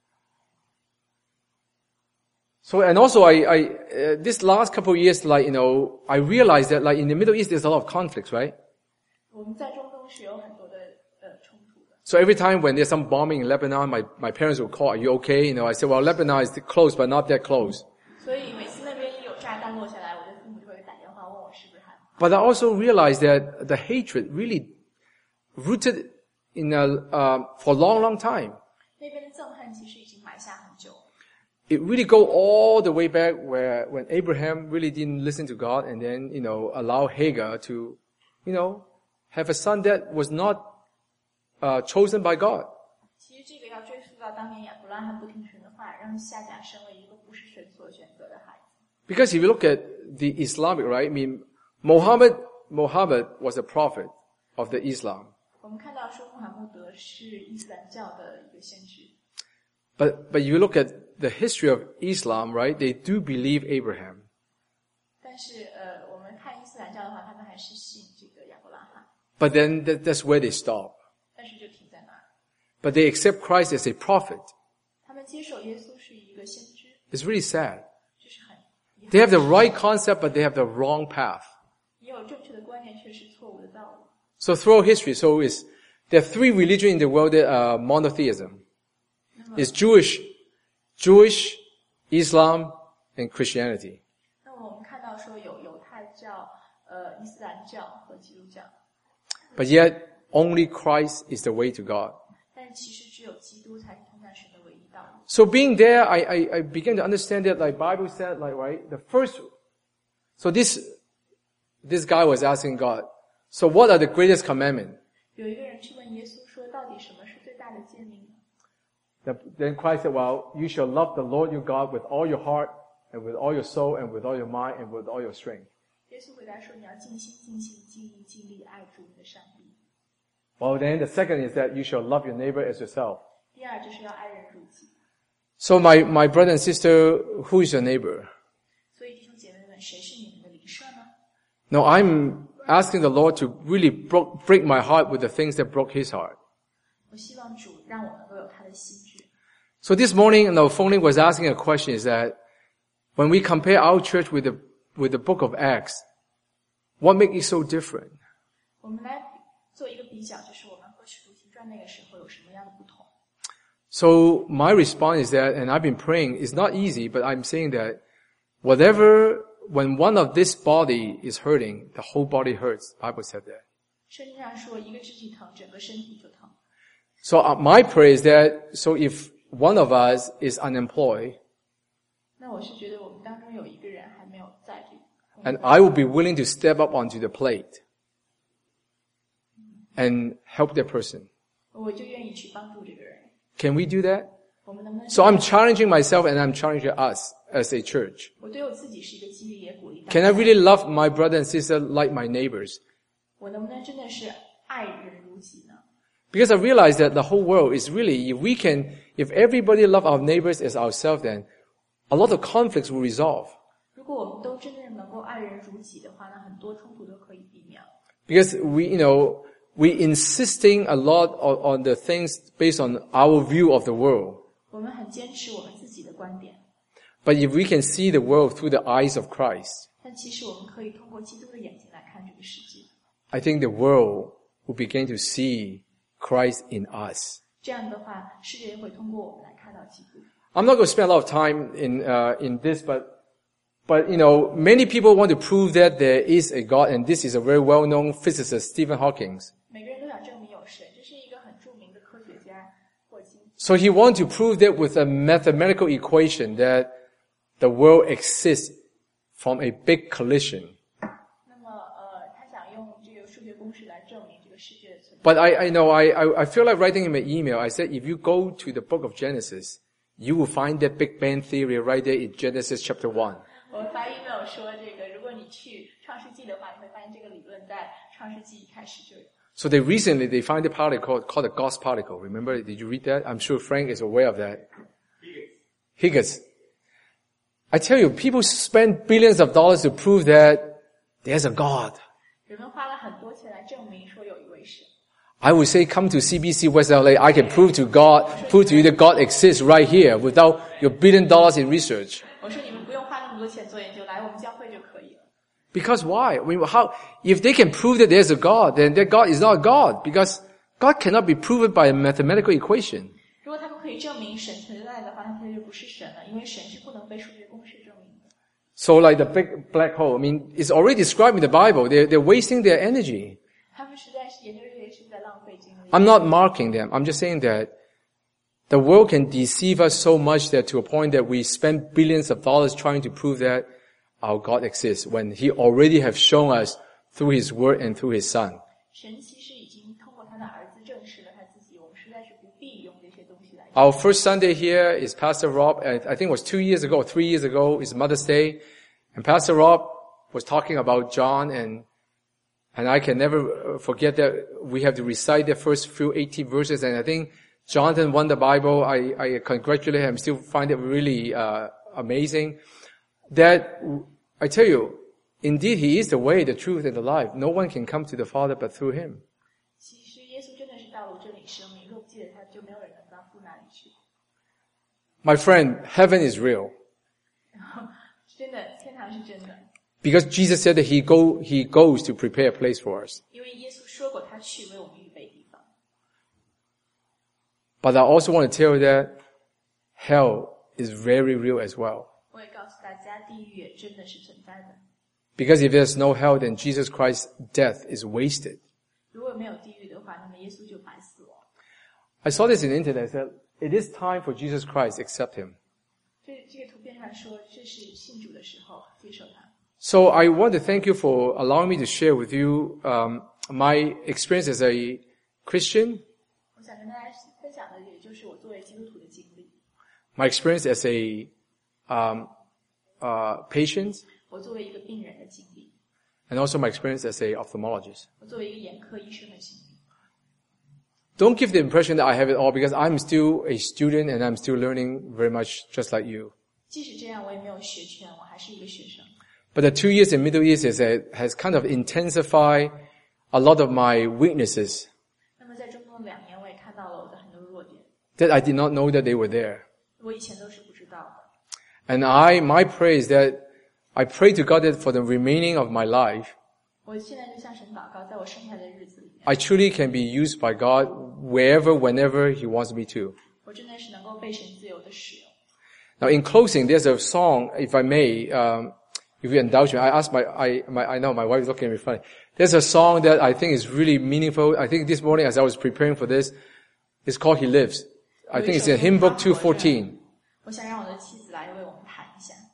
So, and also I, I, uh, this last couple of years, like, you know, I realized that like in the Middle East there's a lot of conflicts, right? 我们在中东是有很多的呃冲突的。 So every time when there's some bombing in Lebanon, my, my parents will call, are you okay? You know, I say, well, Lebanon is close, but not that close. 所以每次那边一有炸弹落下来，我的父母就会打电话问我是不是害怕。 But I also realized that the hatred really rooted in a, uh, for a long, long time. 那边的憎恨其实已经埋下很久了。 It really go all the way back where, when Abraham really didn't listen to God and then, you know, allow Hagar to, you know, have a son that was not uh, chosen by God. 其实这个要追溯到当年亚伯拉罕不听神的话，让夏甲成为一个不是神所选择的孩子。 Because if you look at the Islamic, right, I mean, Muhammad, Muhammad was a prophet of the Islam. 我们看到说穆罕默德是伊斯兰教的一个先知。 But, but you look at the history of Islam, right, they do believe Abraham. 但是呃，我们看伊斯兰教的话，他们还是信这个亚伯拉罕。 But then that, that's where they stop. 但是就停在那儿。 But they accept Christ as a prophet. 他们接受耶稣是一个先知。 It's really sad. 这是很。 They have the right concept, but they have the wrong path. 也有正确的观念，却是错误的道路。 So throughout history, so is there are three religions in the world that are monotheism. It's Jewish, Jewish, Islam, and Christianity. 那我们看到说有犹太教、呃伊斯兰教和基督教。 But yet, only Christ is the way to God. 但是其实只有基督才是通向神的唯一道路。 So being there, I, I, I began to understand that, like Bible said, like right, the first. So this, this guy was asking God, so what are the greatest commandments? 有一个人去问耶稣说，到底什么是最大的诫命呢？ Then Christ said, well, you shall love the Lord your God with all your heart, and with all your soul, and with all your mind, and with all your strength. 耶稣回答说，你要尽心、尽性、尽力、尽力爱主你的上帝。 Well, then the second is that you shall love your neighbor as yourself. 第二就是要爱人如己。 So my, my brother and sister, who is your neighbor? 所以弟兄姐妹们，谁是你们的邻舍呢？ No, I'm asking the Lord to really broke, break my heart with the things that broke his heart. 我希望主让我能够有他的心智。 So this morning, the phone was asking a question is that when we compare our church with the, with the book of Acts, what makes it so different? 我们来做一个比较，就是我们和使徒行传那个时候有什么样的不同。 So my response is that, and I've been praying, it's not easy, but I'm saying that whatever, when one of this body is hurting, the whole body hurts. The Bible said that. 圣经上说，一个肢体疼，整个身体就疼。 So uh, my prayer is that, so if one of us is unemployed, 那我是觉得我们当中有一个人还没有在这个， and I will be willing to step up onto the plate and help that person. 我就愿意去帮助这个人。 Can we do that? 我们能不能？ So I'm challenging myself and I'm challenging us as a church. 我对我自己是一个激励，也鼓励大家。 Can I really love my brother and sister like my neighbors? 我能不能真的是爱人如己呢？ Because I realize that the whole world is really, if we can, if everybody love our neighbors as ourselves, then a lot of conflicts will resolve. 如果我们都真正能够爱人如己的话，那很多冲突都可以避免。 Because we, you know, we insisting a lot on, on the things based on our view of the world. 我们很坚持我们自己的观点， But if we can see the world through the eyes of Christ, 但其实我们可以通过基督的眼睛来看这个世界。 I think the world will begin to see Christ in us. 这样的话，世界会通过我们来看到基督。 I'm not going to spend a lot of time in, uh, in this, but, but, you know, many people want to prove that there is a God, and this is a very well-known physicist, Stephen Hawking. 每个人都想证明有神，这是一个很著名的科学家霍金。 So he wants to prove that with a mathematical equation that the world exists from a big collision. 那么，呃，他想用这个数学公式来证明这个世界的存在。 But I, I know, I, I, I feel like writing him an email. I said, if you go to the book of Genesis, you will find that Big Bang theory right there in Genesis chapter one. 我发 email 说，这个如果你去创世纪的话，你会发现这个理论在创世纪一开始就有。 So they recently, they found a particle called the Gauss particle. Remember, did you read that? I'm sure Frank is aware of that. Higgs. I tell you, people spend billions of dollars to prove that there's a God. 人们花了很多钱来证明说有一位神。 I would say come to C B C West L A. I can prove to God, prove to you that God exists right here without your billion dollars in research. 我说你们不用花那么多钱做研究，来我们教会就可以了。 Because why? I mean, how, if they can prove that there's a God, then that God is not a God, because God cannot be proven by a mathematical equation. 如果他们可以证明神存在的话，那他就不是神了，因为神是不能被数学公式证明的。 So like the big black hole, I mean, it's already described in the Bible. They're, they're wasting their energy. 他们实在是研究这些是在浪费精力。 I'm not marking them. I'm just saying that the world can deceive us so much that to a point that we spend billions of dollars trying to prove that our God exists when He already have shown us through His Word and through His Son. 神其实已经通过他的儿子证实了他自 Our first Sunday here is Pastor Rob, and I think it was two years ago, three years ago, is Mother's Day. And Pastor Rob was talking about John, and and I can never forget that we have to recite the first few eighteen verses, and I think Jonathan won the Bible. I, I congratulate him, still find it really uh, amazing. That, I tell you, indeed he is the way, the truth, and the life. No one can come to the Father but through him. 其实耶稣真的是道路、真理、生命，若不记得他，就没有人能到父那里去。 My friend, heaven is real. 真的，天堂是真的。 Because Jesus said that he go, he goes to prepare a place for us. 因为耶稣说过，他去为我们预备地方。 But I also want to tell you that hell is very real as well. 我也告诉大家，地狱也真的是存在的。 Because if there's no hell, then Jesus Christ's death is wasted. 如果没有地狱的话，那么耶稣就白死了。 I saw this in the internet. That it is time for Jesus Christ to accept him. 这这个图片上说，这是信主的时候，接受他。 So I want to thank you for allowing me to share with you um, my experience as a Christian, 我想跟大家分享的，也就是我作为基督徒的经历， my experience as a um, uh, patient, 我作为一个病人的经历， and also my experience as a ophthalmologist. 我作为一个眼科医生的经历。 Don't give the impression that I have it all, because I'm still a student and I'm still learning very much just like you. 即使这样，我也没有学全，我还是一个学生。 But the two years in Middle East is a, has kind of intensified a lot of my weaknesses 那么在中东两年，我也看到了我的很多弱点， that I did not know that they were there. 我以前都是不知道的。 And I, my prayer is that I pray to God that for the remaining of my life, 我现在就向神祷告，在我剩下的日子里面， I truly can be used by God wherever, whenever He wants me to. 我真的是能够被神自由的使用。 Now in closing, there's a song, if I may, um, if you indulge me, I asked my, I, my, I know my wife is looking at me funny. There's a song that I think is really meaningful. I think this morning as I was preparing for this, it's called He Lives. I think it's in Hymn Book two fourteen. 我想让我的妻子来为我们弹一下。